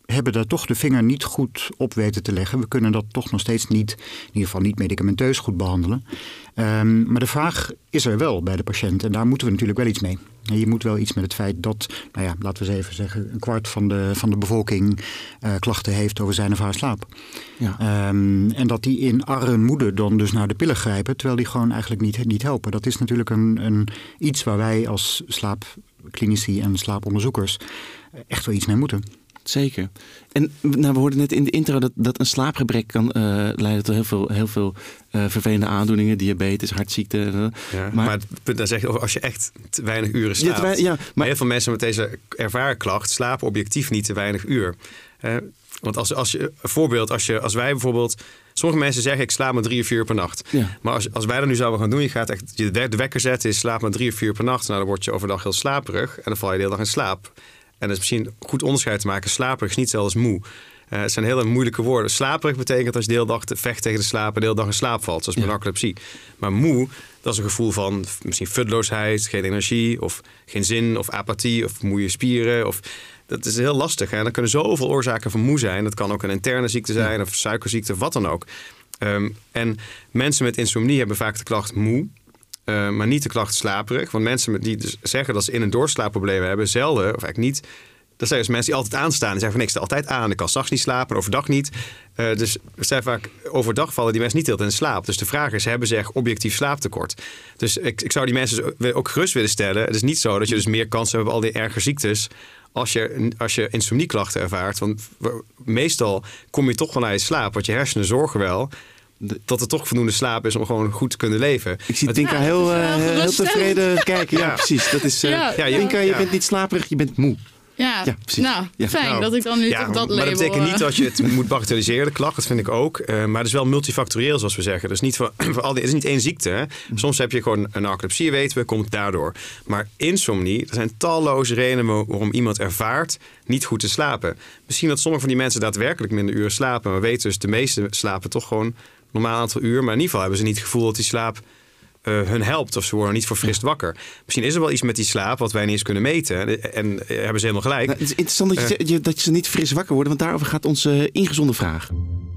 hebben daar toch de vinger niet goed op weten te leggen. We kunnen dat toch nog steeds niet, in ieder geval niet medicamenteus goed behandelen. Um, maar de vraag is er wel bij de patiënt. En daar moeten we natuurlijk wel iets mee. En je moet wel iets met het feit dat, nou ja, laten we eens even zeggen, een kwart van de, van de bevolking uh, klachten heeft over zijn of haar slaap. Ja. Um, en dat die in armoede dan dus naar de pillen grijpen, terwijl die gewoon eigenlijk niet, niet helpen. Dat is natuurlijk een, een, iets waar wij als slaapklinici en slaaponderzoekers echt wel iets mee moeten. Zeker. En nou, we hoorden net in de intro dat, dat een slaapgebrek kan uh, leiden tot heel veel, heel veel uh, vervelende aandoeningen. Diabetes, hartziekte. Uh, ja, maar, maar het, dan zeg je, als je echt te weinig uren slaapt. Ja, wij, ja, maar heel veel mensen met deze ervaren klacht slapen objectief niet te weinig uur. Uh, want als, als je, een voorbeeld, als, je, als wij bijvoorbeeld... Sommige mensen zeggen, ik slaap maar drie of vier uur per nacht. Ja. Maar als, als wij dat nu zouden gaan doen, je gaat echt je de wekker zetten, je slaapt maar drie of vier uur per nacht. Nou, dan word je overdag heel slaperig en dan val je de hele dag in slaap. En dat is misschien goed onderscheid te maken. Slaperig is niet hetzelfde als moe. Uh, het zijn hele moeilijke woorden. Slaperig betekent als je de hele dag vecht tegen de slaap en de hele dag in slaap valt. Zoals bij narcolepsie. Maar moe, dat is een gevoel van misschien futloosheid, geen energie of geen zin of apathie of moeie spieren. Of, dat is heel lastig. Hè? Dan kunnen zoveel oorzaken van moe zijn. Dat kan ook een interne ziekte zijn of suikerziekte of wat dan ook. Um, en mensen met insomnie hebben vaak de klacht moe. Uh, maar niet de klacht slaperig. Want mensen die dus zeggen dat ze in- en doorslaapproblemen hebben, zelden, of eigenlijk niet. Dat zijn dus mensen die altijd aanstaan. Die zeggen van, ik sta altijd aan. Ik kan 's nachts niet slapen, overdag niet. Uh, dus het zijn vaak overdag vallen die mensen niet heel in slaap. Dus de vraag is, hebben ze echt objectief slaaptekort? Dus ik, ik zou die mensen ook gerust willen stellen. Het is niet zo dat je dus meer kans hebt op al die erge ziektes als je, als je insomnieklachten ervaart. Want meestal kom je toch wel naar je slaap. Want je hersenen zorgen wel dat er toch voldoende slaap is om gewoon goed te kunnen leven. Ik zie Tinka ja, heel, uh, heel tevreden kijken. Ja, ja, precies. Dat is, uh, ja, ja, Tinka, je ja. bent niet slaperig, je bent moe. Ja, ja, precies. Nou, ja. fijn nou, dat ik dan nu ja, toch dat label... Maar dat betekent niet dat je het moet bagatelliseren, de klacht. Dat vind ik ook. Uh, maar het is wel multifactorieel, zoals we zeggen. Dus niet voor, voor al die, het is niet één ziekte. Hè? Soms heb je gewoon een narcolepsie, weten we, komt daardoor. Maar insomnie, er zijn talloze redenen waarom iemand ervaart niet goed te slapen. Misschien dat sommige van die mensen daadwerkelijk minder uren slapen. Maar we weten dus, de meeste slapen toch gewoon een normaal aantal uur. Maar in ieder geval hebben ze niet het gevoel dat die slaap Uh, hun helpt of ze worden niet verfrist ja. wakker. Misschien is er wel iets met die slaap wat wij niet eens kunnen meten. En, en uh, hebben ze helemaal gelijk. Nou, het is interessant dat je, uh, je, dat je niet fris wakker worden, want daarover gaat onze ingezonde vraag.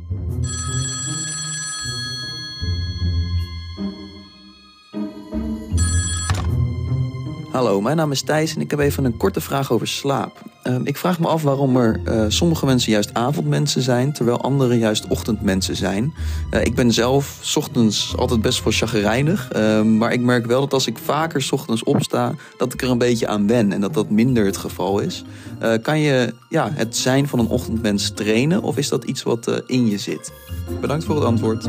Hallo, mijn naam is Thijs en ik heb even een korte vraag over slaap. Uh, ik vraag me af waarom er uh, sommige mensen juist avondmensen zijn, terwijl anderen juist ochtendmensen zijn. Uh, ik ben zelf 's ochtends altijd best wel chagrijnig, uh, maar ik merk wel dat als ik vaker 's ochtends opsta, dat ik er een beetje aan wen en dat dat minder het geval is. Uh, kan je ja, het zijn van een ochtendmens trainen of is dat iets wat uh, in je zit? Bedankt voor het antwoord.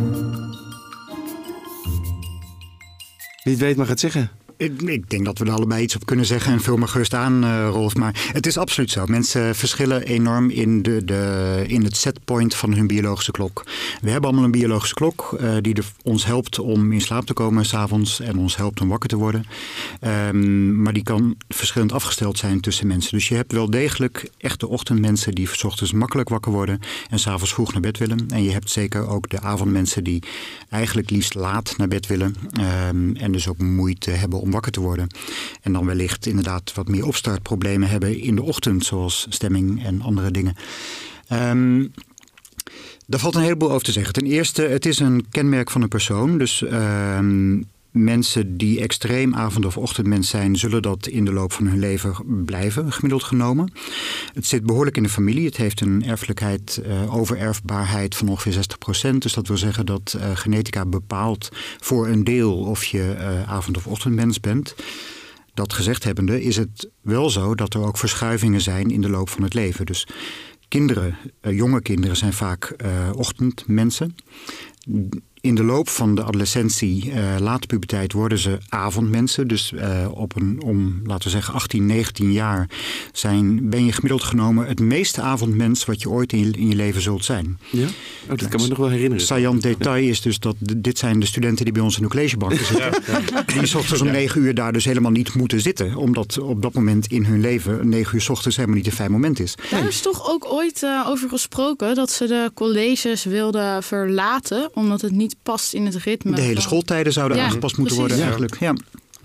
Wie het weet mag het zeggen. Ik, ik denk dat we er allebei iets op kunnen zeggen en vul me gerust aan, uh, Rolf. Maar het is absoluut zo. Mensen verschillen enorm in, de, de, in het setpoint van hun biologische klok. We hebben allemaal een biologische klok uh, die er, ons helpt om in slaap te komen 's avonds en ons helpt om wakker te worden. Um, maar die kan verschillend afgesteld zijn tussen mensen. Dus je hebt wel degelijk echte ochtendmensen die 's ochtends makkelijk wakker worden en 's avonds vroeg naar bed willen. En je hebt zeker ook de avondmensen die eigenlijk liefst laat naar bed willen um, en dus ook moeite hebben om wakker te worden. En dan wellicht inderdaad wat meer opstartproblemen hebben in de ochtend, zoals stemming en andere dingen. Um, daar valt een heleboel over te zeggen. Ten eerste, het is een kenmerk van een persoon. Dus um, mensen die extreem avond- of ochtendmens zijn, zullen dat in de loop van hun leven blijven, gemiddeld genomen. Het zit behoorlijk in de familie. Het heeft een erfelijkheid, uh, overerfbaarheid van ongeveer zestig procent. Dus dat wil zeggen dat uh, genetica bepaalt voor een deel of je uh, avond- of ochtendmens bent. Dat gezegd hebbende is het wel zo dat er ook verschuivingen zijn in de loop van het leven. Dus kinderen, uh, jonge kinderen zijn vaak uh, ochtendmensen. In de loop van de adolescentie, uh, late puberteit, worden ze avondmensen. Dus uh, op een, om, laten we zeggen, achttien, negentien jaar zijn, ben je gemiddeld genomen het meeste avondmens wat je ooit in je, in je leven zult zijn. Ja? Oh, dat kan me nog wel herinneren. Saillant detail is dus dat dit zijn de studenten die bij ons in de collegebanken zitten. Ja, ja. Die 's ochtends om negen uur daar dus helemaal niet moeten zitten. Omdat op dat moment in hun leven negen uur 's ochtends helemaal niet een fijn moment is. Daar is toch ook ooit uh, over gesproken dat ze de colleges wilden verlaten, omdat het niet past in het ritme. De hele van... schooltijden zouden ja, aangepast moeten precies. worden eigenlijk. Ja.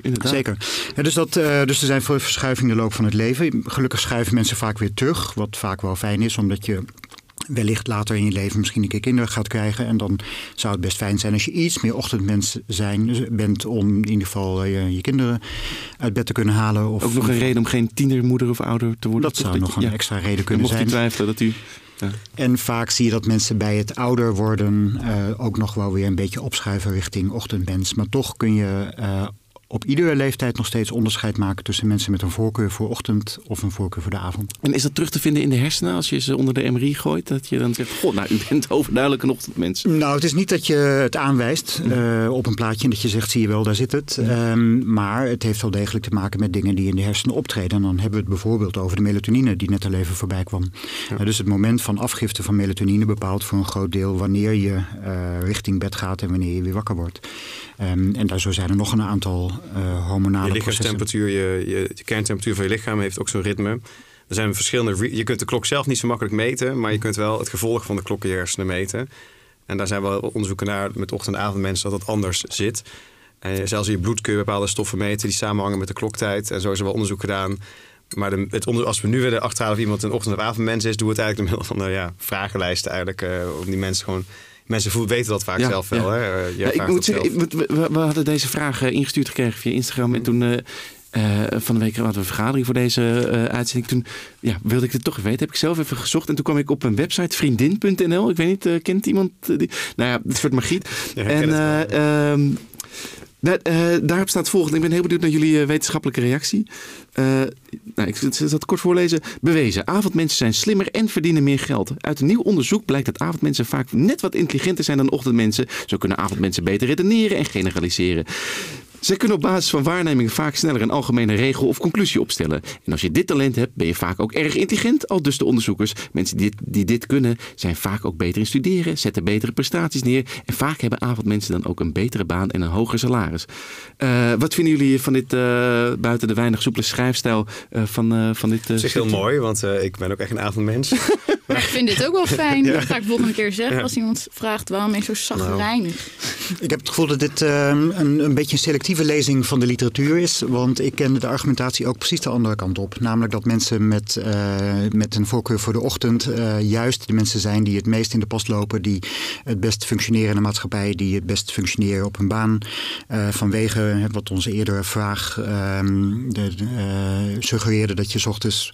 inderdaad. Zeker. Ja, dus, dat, uh, dus er zijn veel verschuivingen in de loop van het leven. Gelukkig schuiven mensen vaak weer terug. Wat vaak wel fijn is, omdat je wellicht later in je leven misschien een keer kinderen gaat krijgen. En dan zou het best fijn zijn als je iets meer ochtendmens zijn, bent om in ieder geval je, je kinderen uit bed te kunnen halen. Of, ook nog een reden om geen tienermoeder of ouder te worden? Dat zou nog een ja. extra reden kunnen zijn. Mocht u twijfelen dat u... Ja. En vaak zie je dat mensen bij het ouder worden uh, ook nog wel weer een beetje opschuiven richting ochtendmens. Maar toch kun je uh, op iedere leeftijd nog steeds onderscheid maken tussen mensen met een voorkeur voor ochtend of een voorkeur voor de avond. En is dat terug te vinden in de hersenen als je ze onder de M R I gooit? Dat je dan zegt, goh, nou, u bent overduidelijk een ochtendmens. Nou, het is niet dat je het aanwijst uh, op een plaatje en dat je zegt, zie je wel, daar zit het. Um, maar het heeft wel degelijk te maken met dingen die in de hersenen optreden. En dan hebben we het bijvoorbeeld over de melatonine die net al even voorbij kwam. Ja. Uh, dus het moment van afgifte van melatonine bepaalt voor een groot deel wanneer je uh, richting bed gaat en wanneer je weer wakker wordt. Um, en daar zo zijn er nog een aantal uh, hormonale je lichaamstemperatuur, je, je, je kerntemperatuur van je lichaam heeft ook zo'n ritme. Er zijn verschillende. Je kunt de klok zelf niet zo makkelijk meten, maar je kunt wel het gevolg van de klok in je hersenen meten. En daar zijn wel onderzoeken naar met ochtend- en avondmensen dat dat anders zit. En zelfs in je bloed kun je bepaalde stoffen meten die samenhangen met de kloktijd. En zo is er wel onderzoek gedaan. Maar de, het onder, als we nu willen achterhalen of iemand een ochtend- of avondmens is, doen we het eigenlijk door middel van de ja, vragenlijsten eigenlijk. Uh, om die mensen gewoon. Mensen voelen, weten dat vaak ja, zelf wel. Ja. Hè? Uh, ja, ik moet zeggen, ik, we, we hadden deze vraag uh, ingestuurd gekregen via Instagram. En toen uh, uh, van de week hadden we een vergadering voor deze uh, uitzending. Toen ja, wilde ik het toch even weten. Heb ik zelf even gezocht. En toen kwam ik op een website, vriendin punt n l. Ik weet niet, uh, kent iemand uh, die? Nou ja, het wordt Margriet. Ja, en uh, um, daar, uh, daarop staat volgende. Ik ben heel benieuwd naar jullie uh, wetenschappelijke reactie. Uh, nou, ik zal het kort voorlezen. Bewezen. Avondmensen zijn slimmer en verdienen meer geld. Uit een nieuw onderzoek blijkt dat avondmensen vaak net wat intelligenter zijn dan ochtendmensen. Zo kunnen avondmensen beter redeneren en generaliseren. Zij kunnen op basis van waarnemingen vaak sneller een algemene regel of conclusie opstellen. En als je dit talent hebt, ben je vaak ook erg intelligent, al dus de onderzoekers. Mensen die dit, die dit kunnen, zijn vaak ook beter in studeren, zetten betere prestaties neer. En vaak hebben avondmensen dan ook een betere baan en een hoger salaris. Uh, wat vinden jullie van dit, uh, buiten de weinig soepele schrijfstijl, uh, van, uh, van dit uh, Het is heel mooi, want uh, ik ben ook echt een avondmens. Maar ik vind dit ook wel fijn. Ja. Dat ga ik volgende keer zeggen ja. als iemand vraagt waarom ben je zo chagrijnig. Nou. Ik heb het gevoel dat dit uh, een, een beetje een selectieve lezing van de literatuur is. Want ik ken de argumentatie ook precies de andere kant op. Namelijk dat mensen met, uh, met een voorkeur voor de ochtend uh, juist de mensen zijn die het meest in de pas lopen. Die het best functioneren in de maatschappij. Die het best functioneren op hun baan. Uh, vanwege wat onze eerdere vraag uh, de, de, uh, suggereerde dat je 's ochtends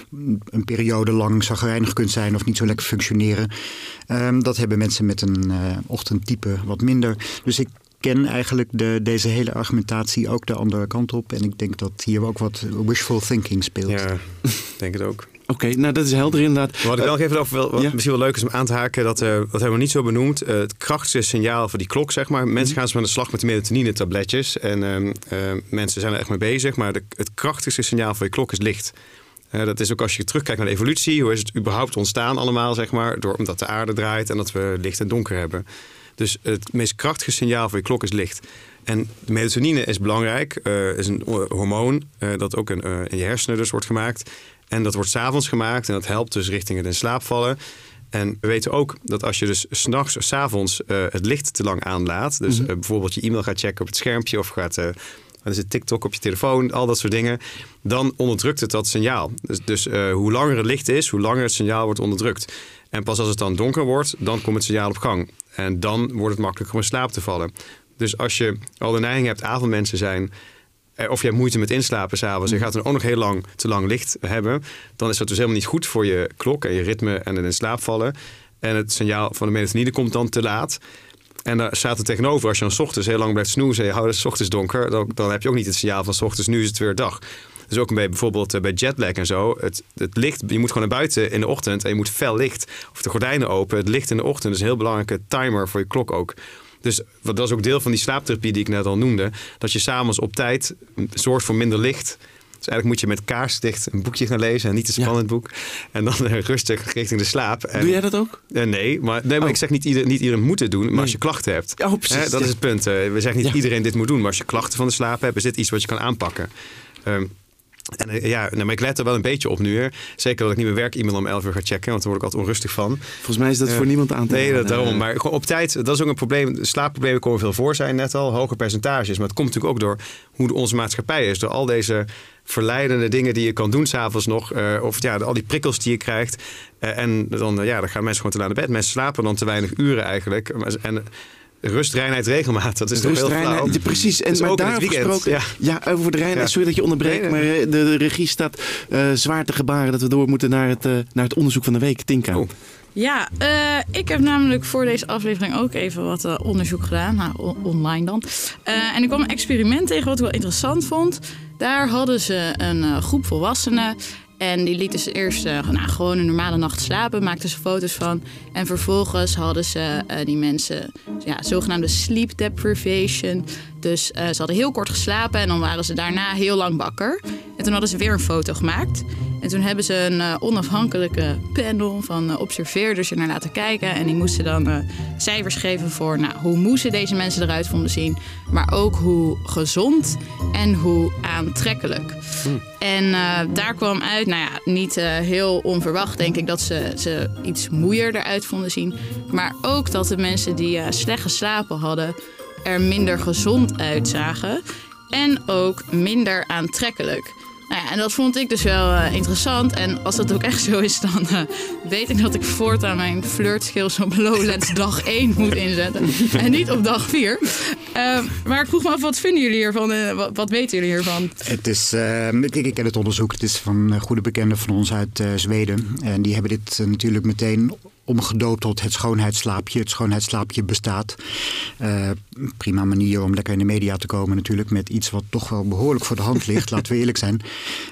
een periode lang chagrijnig kunt zijn of niet zo lekker functioneren. Um, dat hebben mensen met een uh, ochtendtype wat minder. Dus ik ken eigenlijk de, deze hele argumentatie ook de andere kant op. En ik denk dat hier ook wat wishful thinking speelt. Ja, ik denk het ook. Oké, okay, nou dat is helder inderdaad. Wat ik wel even over wil, wat ja? misschien wel leuk is om aan te haken, dat, uh, dat hebben we niet zo benoemd. Uh, het krachtigste signaal voor die klok, zeg maar. Mensen gaan aan de slag met de melatonine tabletjes. En uh, uh, mensen zijn er echt mee bezig. Maar de, het krachtigste signaal voor je klok is licht. Uh, dat is ook als je terugkijkt naar de evolutie. Hoe is het überhaupt ontstaan allemaal, zeg maar. Door, omdat de aarde draait en dat we licht en donker hebben. Dus het meest krachtige signaal voor je klok is licht. En de melatonine is belangrijk. Het uh, is een hormoon uh, dat ook in, uh, in je hersenen dus wordt gemaakt. En dat wordt 's avonds gemaakt. En dat helpt dus richting het in slaap vallen. En we weten ook dat als je dus 's nachts of 's avonds uh, het licht te lang aanlaat. Dus mm-hmm. uh, bijvoorbeeld je e-mail gaat checken op het schermpje. Of gaat... Uh, Dan is het TikTok op je telefoon, al dat soort dingen. Dan onderdrukt het dat signaal. Dus, dus uh, hoe langer het licht is, hoe langer het signaal wordt onderdrukt. En pas als het dan donker wordt, dan komt het signaal op gang. En dan wordt het makkelijker om in slaap te vallen. Dus als je al de neiging hebt avondmensen zijn, of je hebt moeite met inslapen s'avonds en gaat dan ook nog heel lang te lang licht hebben, dan is dat dus helemaal niet goed voor je klok en je ritme en het in slaap vallen. En het signaal van de melatonine komt dan te laat. En daar staat er tegenover, als je dan 's ochtends heel lang blijft snoezen en je houdt het 's ochtends donker, dan, dan heb je ook niet het signaal van 's ochtends, nu is het weer dag. Dus ook bij bijvoorbeeld bij jetlag en zo, het, het licht, je moet gewoon naar buiten in de ochtend en je moet fel licht, of de gordijnen open. Het licht in de ochtend is een heel belangrijke timer voor je klok ook. Dus dat is ook deel van die slaaptherapie die ik net al noemde, dat je 's avonds op tijd zorgt voor minder licht. Dus eigenlijk moet je met kaarslicht een boekje gaan lezen en niet een spannend ja. boek. En dan uh, rustig richting de slaap. En, Doe jij dat ook? Uh, nee, maar, nee, maar oh. ik zeg niet, ieder, niet iedereen moet het doen. Maar nee. als je klachten hebt. Oh, precies, hè, dat ja. is het punt. Uh, we zeggen niet ja. iedereen dit moet doen. Maar als je klachten van de slaap hebt, is dit iets wat je kan aanpakken. Um, En uh, ja, nou, maar ik let er wel een beetje op nu. Hè. Zeker dat ik niet mijn werk-e-mail om elf uur ga checken, want daar word ik altijd onrustig van. Volgens mij is dat uh, voor niemand aan te Nee, halen. dat, daarom. Maar gewoon op tijd, dat is ook een probleem. Slaapproblemen komen veel voor, zijn net al. Hoge percentages. Maar het komt natuurlijk ook door hoe onze maatschappij is. Door al deze verleidende dingen die je kan doen s'avonds nog. Uh, of ja, al die prikkels die je krijgt. Uh, en dan, uh, ja, dan gaan mensen gewoon te laat naar bed. Mensen slapen dan te weinig uren eigenlijk. En rust, reinheid, regelmaat. Dat is rust, toch heel flauw. reinheid, precies. En dus maar ook daarover gesproken, ja. ja, over de reinheid. Ja. Sorry dat je onderbreekt, nee, nee. maar de, de regie staat uh, zwaar te gebaren dat we door moeten naar het, uh, naar het onderzoek van de week. Tinka. Oh. Ja, uh, ik heb namelijk voor deze aflevering ook even wat uh, onderzoek gedaan. Nou, on- online dan. Uh, en ik kwam een experiment tegen wat ik wel interessant vond. Daar hadden ze een uh, groep volwassenen. En die lieten ze eerst uh, nou, gewoon een normale nacht slapen, maakten ze foto's van. En vervolgens hadden ze uh, die mensen ja, zogenaamde sleep deprivation. Dus uh, ze hadden heel kort geslapen en dan waren ze daarna heel lang wakker. En toen hadden ze weer een foto gemaakt. En toen hebben ze een uh, onafhankelijke panel van uh, observeerders er naar laten kijken. En die moesten dan uh, cijfers geven voor nou, hoe moe ze deze mensen eruit vonden zien. Maar ook hoe gezond en hoe aantrekkelijk. Mm. En uh, daar kwam uit, nou ja, niet uh, heel onverwacht denk ik dat ze, ze iets moeier eruit vonden zien. Maar ook dat de mensen die uh, slecht geslapen hadden er minder gezond uitzagen. En ook minder aantrekkelijk. Nou ja, en dat vond ik dus wel uh, interessant. En als dat ook echt zo is, dan uh, weet ik dat ik voortaan mijn flirtskills op Lowlands dag één moet inzetten. En niet op dag vier. Uh, maar ik vroeg me af, wat vinden jullie hiervan? Uh, wat, wat weten jullie hiervan? Het is, uh, ik, ik ken het onderzoek. Het is van uh, goede bekenden van ons uit uh, Zweden. En die hebben dit uh, natuurlijk meteen omgedoopt tot het schoonheidsslaapje. Het schoonheidsslaapje bestaat. Uh, prima manier om lekker in de media te komen natuurlijk. Met iets wat toch wel behoorlijk voor de hand ligt. Laten we eerlijk zijn.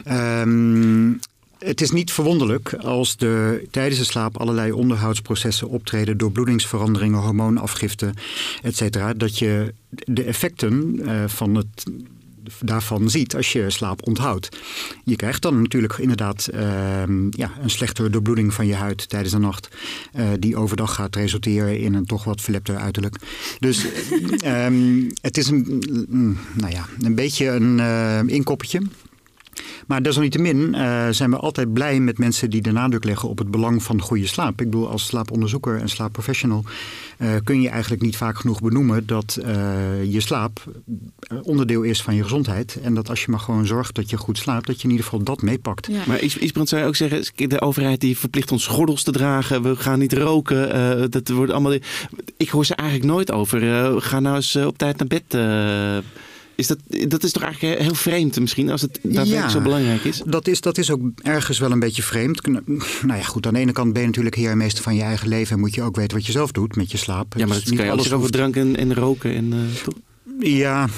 Um, Het is niet verwonderlijk als er tijdens de slaap allerlei onderhoudsprocessen optreden, doorbloedingsveranderingen, hormoonafgifte, et cetera, dat je de effecten uh, van het daarvan ziet als je slaap onthoudt. Je krijgt dan natuurlijk inderdaad uh, ja, een slechtere doorbloeding van je huid tijdens de nacht, uh, die overdag gaat resulteren in een toch wat verlepter uiterlijk. Dus um, het is een, nou ja, een beetje een uh, inkoppertje. Maar desalniettemin uh, zijn we altijd blij met mensen die de nadruk leggen op het belang van goede slaap. Ik bedoel, als slaaponderzoeker en slaapprofessional uh, kun je eigenlijk niet vaak genoeg benoemen dat uh, je slaap onderdeel is van je gezondheid. En dat als je maar gewoon zorgt dat je goed slaapt, dat je in ieder geval dat meepakt. Ja. Maar Isbrand zou je ook zeggen, de overheid die verplicht ons gordels te dragen, we gaan niet roken. Uh, dat wordt allemaal. Ik hoor ze eigenlijk nooit over. Uh, ga nou eens uh, op tijd naar bed. Uh, Is dat, dat is toch eigenlijk heel vreemd misschien, als het daadwerkelijk ja, zo belangrijk is? Dat is, dat is ook ergens wel een beetje vreemd. Nou ja, goed, aan de ene kant ben je natuurlijk heer en meester van je eigen leven en moet je ook weten wat je zelf doet met je slaap. Ja, maar dus dat niet kan je alles over drank en, en roken en uh, toch? Ja,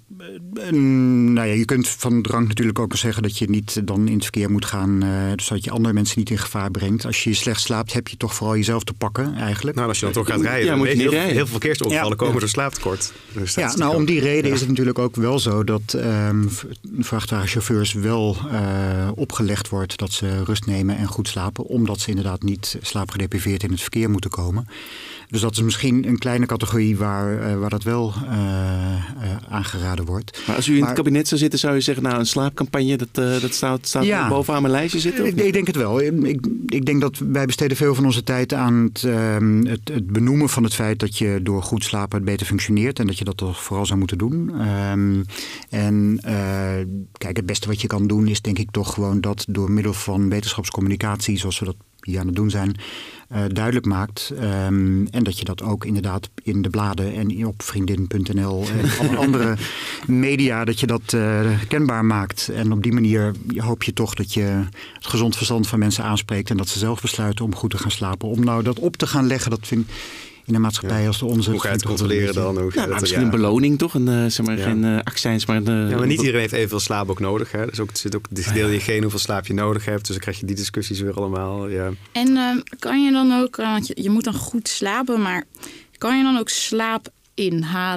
nou ja, je kunt van drank natuurlijk ook zeggen dat je niet dan in het verkeer moet gaan, uh, zodat je andere mensen niet in gevaar brengt. Als je slecht slaapt, heb je toch vooral jezelf te pakken eigenlijk. Nou, als je dan toch gaat rijden, ja, moet je niet heel, rijden. heel veel verkeersongevallen ja, komen ja. door slaaptekort. Dus ja, nou om die reden ja. is het natuurlijk ook wel zo dat um, vrachtwagenchauffeurs wel uh, opgelegd wordt dat ze rust nemen en goed slapen, omdat ze inderdaad niet slaapgedepriveerd in het verkeer moeten komen. Dus dat is misschien een kleine categorie waar, uh, waar dat wel uh, uh, aangeraden wordt. Maar als u in maar, het kabinet zou zitten, zou je zeggen, nou, een slaapcampagne, dat, uh, dat staat, staat ja, bovenaan mijn lijstje zitten? Ik, ik denk het wel. Ik, ik denk dat wij besteden veel van onze tijd aan het, um, het, het benoemen van het feit dat je door goed slapen het beter functioneert en dat je dat toch vooral zou moeten doen. Um, en uh, kijk, het beste wat je kan doen is denk ik toch gewoon dat door middel van wetenschapscommunicatie, zoals we dat hier aan het doen zijn, uh, duidelijk maakt. Um, en dat je dat ook inderdaad in de bladen en op vriendin punt n l en alle andere media, dat je dat uh, kenbaar maakt. En op die manier hoop je toch dat je het gezond verstand van mensen aanspreekt en dat ze zelf besluiten om goed te gaan slapen. Om nou dat op te gaan leggen, dat vind ik in een maatschappij ja. als de onze. Hoe ga je het controleren dan? Hoe ja, nou, misschien ja. een beloning toch? Een, uh, zeg maar, ja. geen uh, accijns, maar een, uh, ja, maar niet iedereen heeft evenveel slaap ook nodig. Hè? Dus ook, het zit ook het deel je geen hoeveel slaap je nodig hebt. Dus dan krijg je die discussies weer allemaal. Ja. En uh, kan je dan ook, uh, want je, je moet dan goed slapen, maar kan je dan ook slaap inhalen?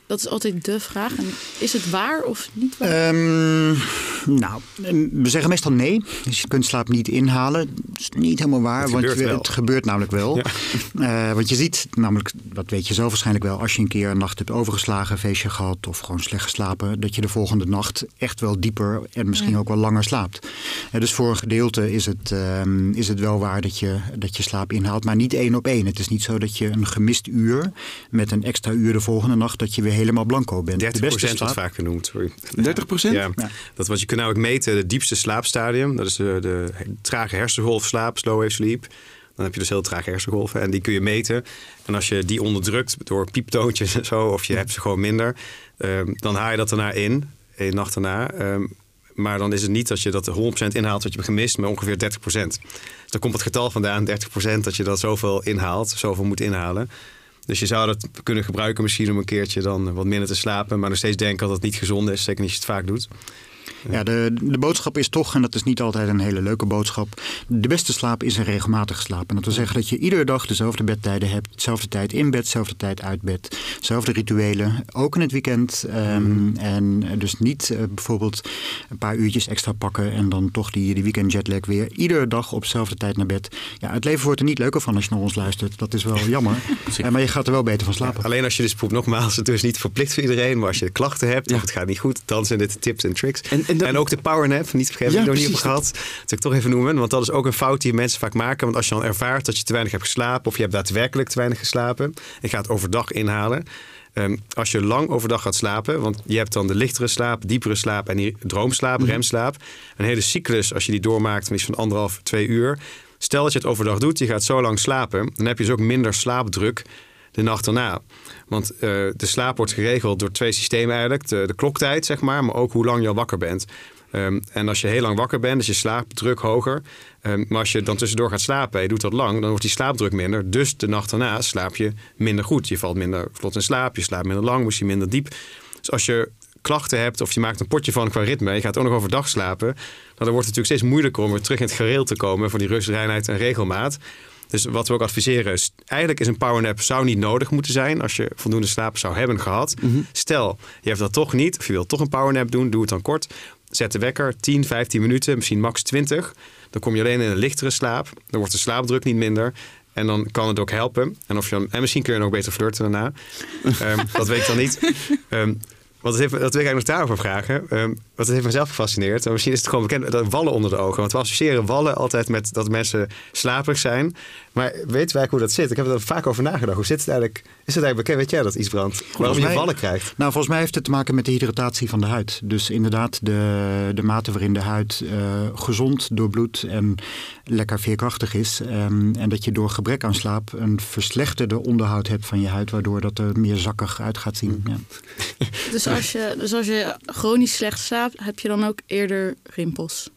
Dat is altijd de vraag. En is het waar of niet waar? Um, nou, we zeggen meestal nee. Dus je kunt slaap niet inhalen. Dat is niet helemaal waar. Het want gebeurt je, wel. Het gebeurt namelijk wel. Ja. Uh, want je ziet, namelijk, dat weet je zelf waarschijnlijk wel... als je een keer een nacht hebt overgeslagen, een feestje gehad... of gewoon slecht geslapen... dat je de volgende nacht echt wel dieper en misschien ja. ook wel langer slaapt. Uh, dus voor een gedeelte is het, um, is het wel waar dat je, dat je slaap inhaalt. Maar niet één op één. Het is niet zo dat je een gemist uur... met een extra uur de volgende nacht... dat je weer helemaal blanco bent. dertig procent wordt vaak genoemd. Sorry. dertig procent? Ja. ja. Dat wat je kunt namelijk meten, het diepste slaapstadium. Dat is de, de trage hersengolfslaap, slow wave sleep. Dan heb je dus heel trage hersengolven en die kun je meten. En als je die onderdrukt door pieptoontjes en zo, of je hebt ze gewoon minder, um, dan haal je dat daarna in, een nacht daarna. Um, maar dan is het niet dat je dat honderd procent inhaalt wat je hebt gemist, maar ongeveer dertig procent. Dus dan komt het getal vandaan, dertig procent, dat je dat zoveel inhaalt, zoveel moet inhalen. Dus je zou dat kunnen gebruiken misschien om een keertje dan wat minder te slapen. Maar nog steeds denken dat het niet gezond is. Zeker niet als je het vaak doet. Ja, de, de boodschap is toch, en dat is niet altijd een hele leuke boodschap... de beste slaap is een regelmatige slaap. En dat wil zeggen dat je iedere dag dezelfde bedtijden hebt. Dezelfde tijd in bed, dezelfde tijd uit bed. Dezelfde rituelen, ook in het weekend. Um, mm. En dus niet uh, bijvoorbeeld een paar uurtjes extra pakken... en dan toch die, die weekend jetlag weer. Iedere dag op dezelfde tijd naar bed. Ja, het leven wordt er niet leuker van als je naar ons luistert. Dat is wel jammer. uh, maar je gaat er wel beter van slapen. Ja, alleen als je dus, nogmaals, het is niet verplicht voor iedereen... maar als je klachten hebt ja. of het gaat niet goed... dan zijn dit de tips en tricks. En, en, En ook de powernap, niet vergeten, ja, ik nog niet heb gehad. Dat wil ik toch even noemen, want dat is ook een fout die mensen vaak maken. Want als je dan ervaart dat je te weinig hebt geslapen... of je hebt daadwerkelijk te weinig geslapen... en gaat overdag inhalen... Um, als je lang overdag gaat slapen... want je hebt dan de lichtere slaap, diepere slaap... en die droomslaap, mm-hmm. remslaap. Een hele cyclus, als je die doormaakt... is van anderhalf, twee uur. Stel dat je het overdag doet, je gaat zo lang slapen... dan heb je dus ook minder slaapdruk... de nacht daarna. Want uh, de slaap wordt geregeld door twee systemen eigenlijk. De, de kloktijd, zeg maar, maar ook hoe lang je al wakker bent. Um, en als je heel lang wakker bent, is je slaapdruk hoger. Um, maar als je dan tussendoor gaat slapen en je doet dat lang... dan wordt die slaapdruk minder. Dus de nacht daarna slaap je minder goed. Je valt minder vlot in slaap, je slaapt minder lang, misschien minder diep. Dus als je klachten hebt of je maakt een potje van qua ritme... en je gaat ook nog overdag slapen... dan wordt het natuurlijk steeds moeilijker om weer terug in het gereel te komen... voor die rust, reinheid en regelmaat... Dus wat we ook adviseren is... eigenlijk is een powernap zou niet nodig moeten zijn... als je voldoende slaap zou hebben gehad. Mm-hmm. Stel, je hebt dat toch niet... of je wilt toch een powernap doen, doe het dan kort. Zet de wekker, tien, vijftien minuten, misschien max twintig. Dan kom je alleen in een lichtere slaap. Dan wordt de slaapdruk niet minder... En dan kan het ook helpen. En, of je dan, en misschien kun je nog beter flirten daarna. um, dat weet ik dan niet. Um, Want dat, heeft, dat wil ik eigenlijk nog daarover vragen. Um, want het heeft mezelf gefascineerd. Maar misschien is het gewoon bekend dat wallen onder de ogen. Want we associëren wallen altijd met dat mensen slaperig zijn. Maar weten wij eigenlijk hoe dat zit? Ik heb er vaak over nagedacht. Hoe zit het eigenlijk? Is het eigenlijk bekend? Weet jij dat, Isbrand? Waarom je wallen krijgt? Nou, volgens mij heeft het te maken met de hydratatie van de huid. Dus inderdaad de, de mate waarin de huid uh, gezond, doorbloed en lekker veerkrachtig is. Um, en dat je door gebrek aan slaap een verslechterde onderhoud hebt van je huid. Waardoor dat er meer zakkig uit gaat zien. Ja. Dus als je, dus als je chronisch slecht slaapt, heb je dan ook eerder rimpels?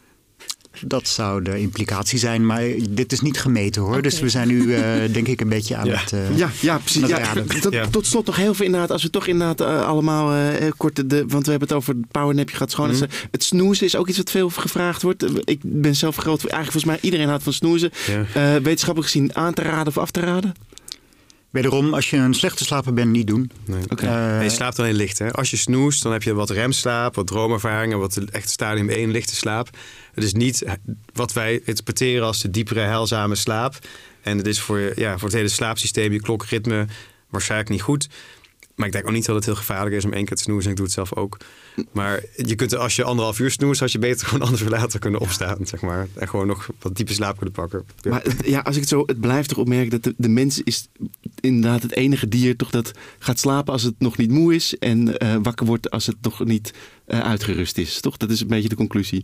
Dat zou de implicatie zijn, maar dit is niet gemeten hoor. Okay. Dus we zijn nu uh, denk ik een beetje aan ja. het uh, Ja, ja precies. Ja, tot, ja. tot slot nog heel veel inderdaad. Als we toch inderdaad uh, allemaal uh, kort... De, want we hebben het over het powernapje gehad. Gewoon mm. Het snoezen is ook iets wat veel gevraagd wordt. Ik ben zelf groot... Eigenlijk volgens mij iedereen houdt van snoezen. Ja. Uh, wetenschappelijk gezien aan te raden of af te raden? Wederom, als je een slechte slaper bent, niet doen. Nee. Okay. Uh, nee, je slaapt alleen licht. Hè? Als je snoest, dan heb je wat remslaap, wat droomervaringen, wat echt stadium één lichte slaap. Het is niet wat wij interpreteren als de diepere, heilzame slaap. En het is voor, ja, voor het hele slaapsysteem, je klokritme, waarschijnlijk niet goed. Maar ik denk ook niet dat het heel gevaarlijk is om één keer te snoezen. Ik doe het zelf ook. Maar je kunt, als je anderhalf uur snoest, had je beter gewoon anders later kunnen opstaan. Zeg maar. En gewoon nog wat diepe slaap kunnen pakken. Ja. Maar ja, als ik het zo, het blijft toch opmerken dat de, de mens is inderdaad het enige dier toch dat gaat slapen als het nog niet moe is. En uh, wakker wordt als het nog niet uh, uitgerust is. Toch? Dat is een beetje de conclusie.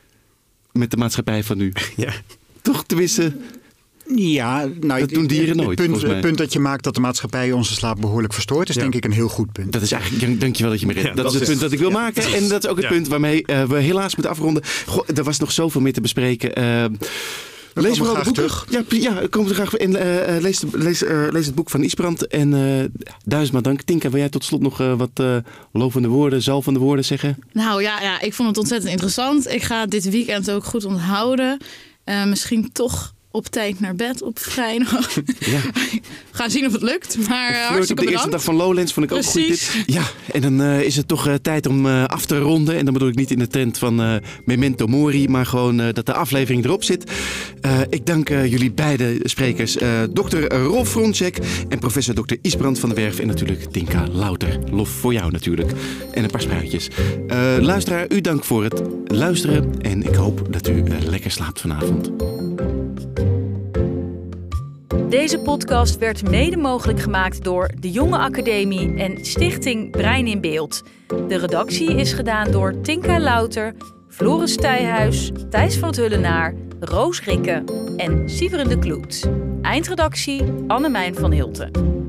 Met de maatschappij van nu. Ja. Toch, tenminste... Ja, nou, dat doen dieren nooit. Het punt, het punt dat je maakt dat de maatschappij onze slaap behoorlijk verstoort, is ja. denk ik een heel goed punt. Dat is eigenlijk, dankjewel dat je me redt. Ja, dat, dat is het punt dat ik wil ja, maken. Precies. En dat is ook het ja. punt waarmee uh, we helaas moeten afronden. Goh, er was nog zoveel meer te bespreken. Uh, lees vooral het boek terug. Ja, ja, kom er graag in. Uh, lees, lees, uh, lees het boek van Isbrand. En uh, duizendmaal dank. Tinka, wil jij tot slot nog uh, wat uh, lovende woorden, zalvende woorden zeggen? Nou ja, ja, ik vond het ontzettend interessant. Ik ga dit weekend ook goed onthouden. Uh, misschien toch op tijd naar bed op vrijdag. Ja. We gaan zien of het lukt. Maar uh, Flirt hartstikke op de eerste bedankt. dag van Lowlands vond ik ook goed. Precies. Dit. Ja, en dan uh, is het toch uh, tijd om uh, af te ronden. En dan bedoel ik niet in de trend van uh, Memento Mori, maar gewoon uh, dat de aflevering erop zit. Uh, ik dank uh, jullie beide sprekers, uh, dokter Rolf Fronczek en professor dokter Isbrand van der Werf en natuurlijk Tinka Louter. Lof voor jou natuurlijk. En een paar spruitjes. Uh, luisteraar, u dank voor het luisteren en ik hoop dat u uh, lekker slaapt vanavond. Deze podcast werd mede mogelijk gemaakt door de Jonge Academie en Stichting Brein in Beeld. De redactie is gedaan door Tinka Louter, Floris Thijhuis, Thijs van het Hullenaar, Roos Rikke en Sieveren de Kloet. Eindredactie Annemijn van Hilten.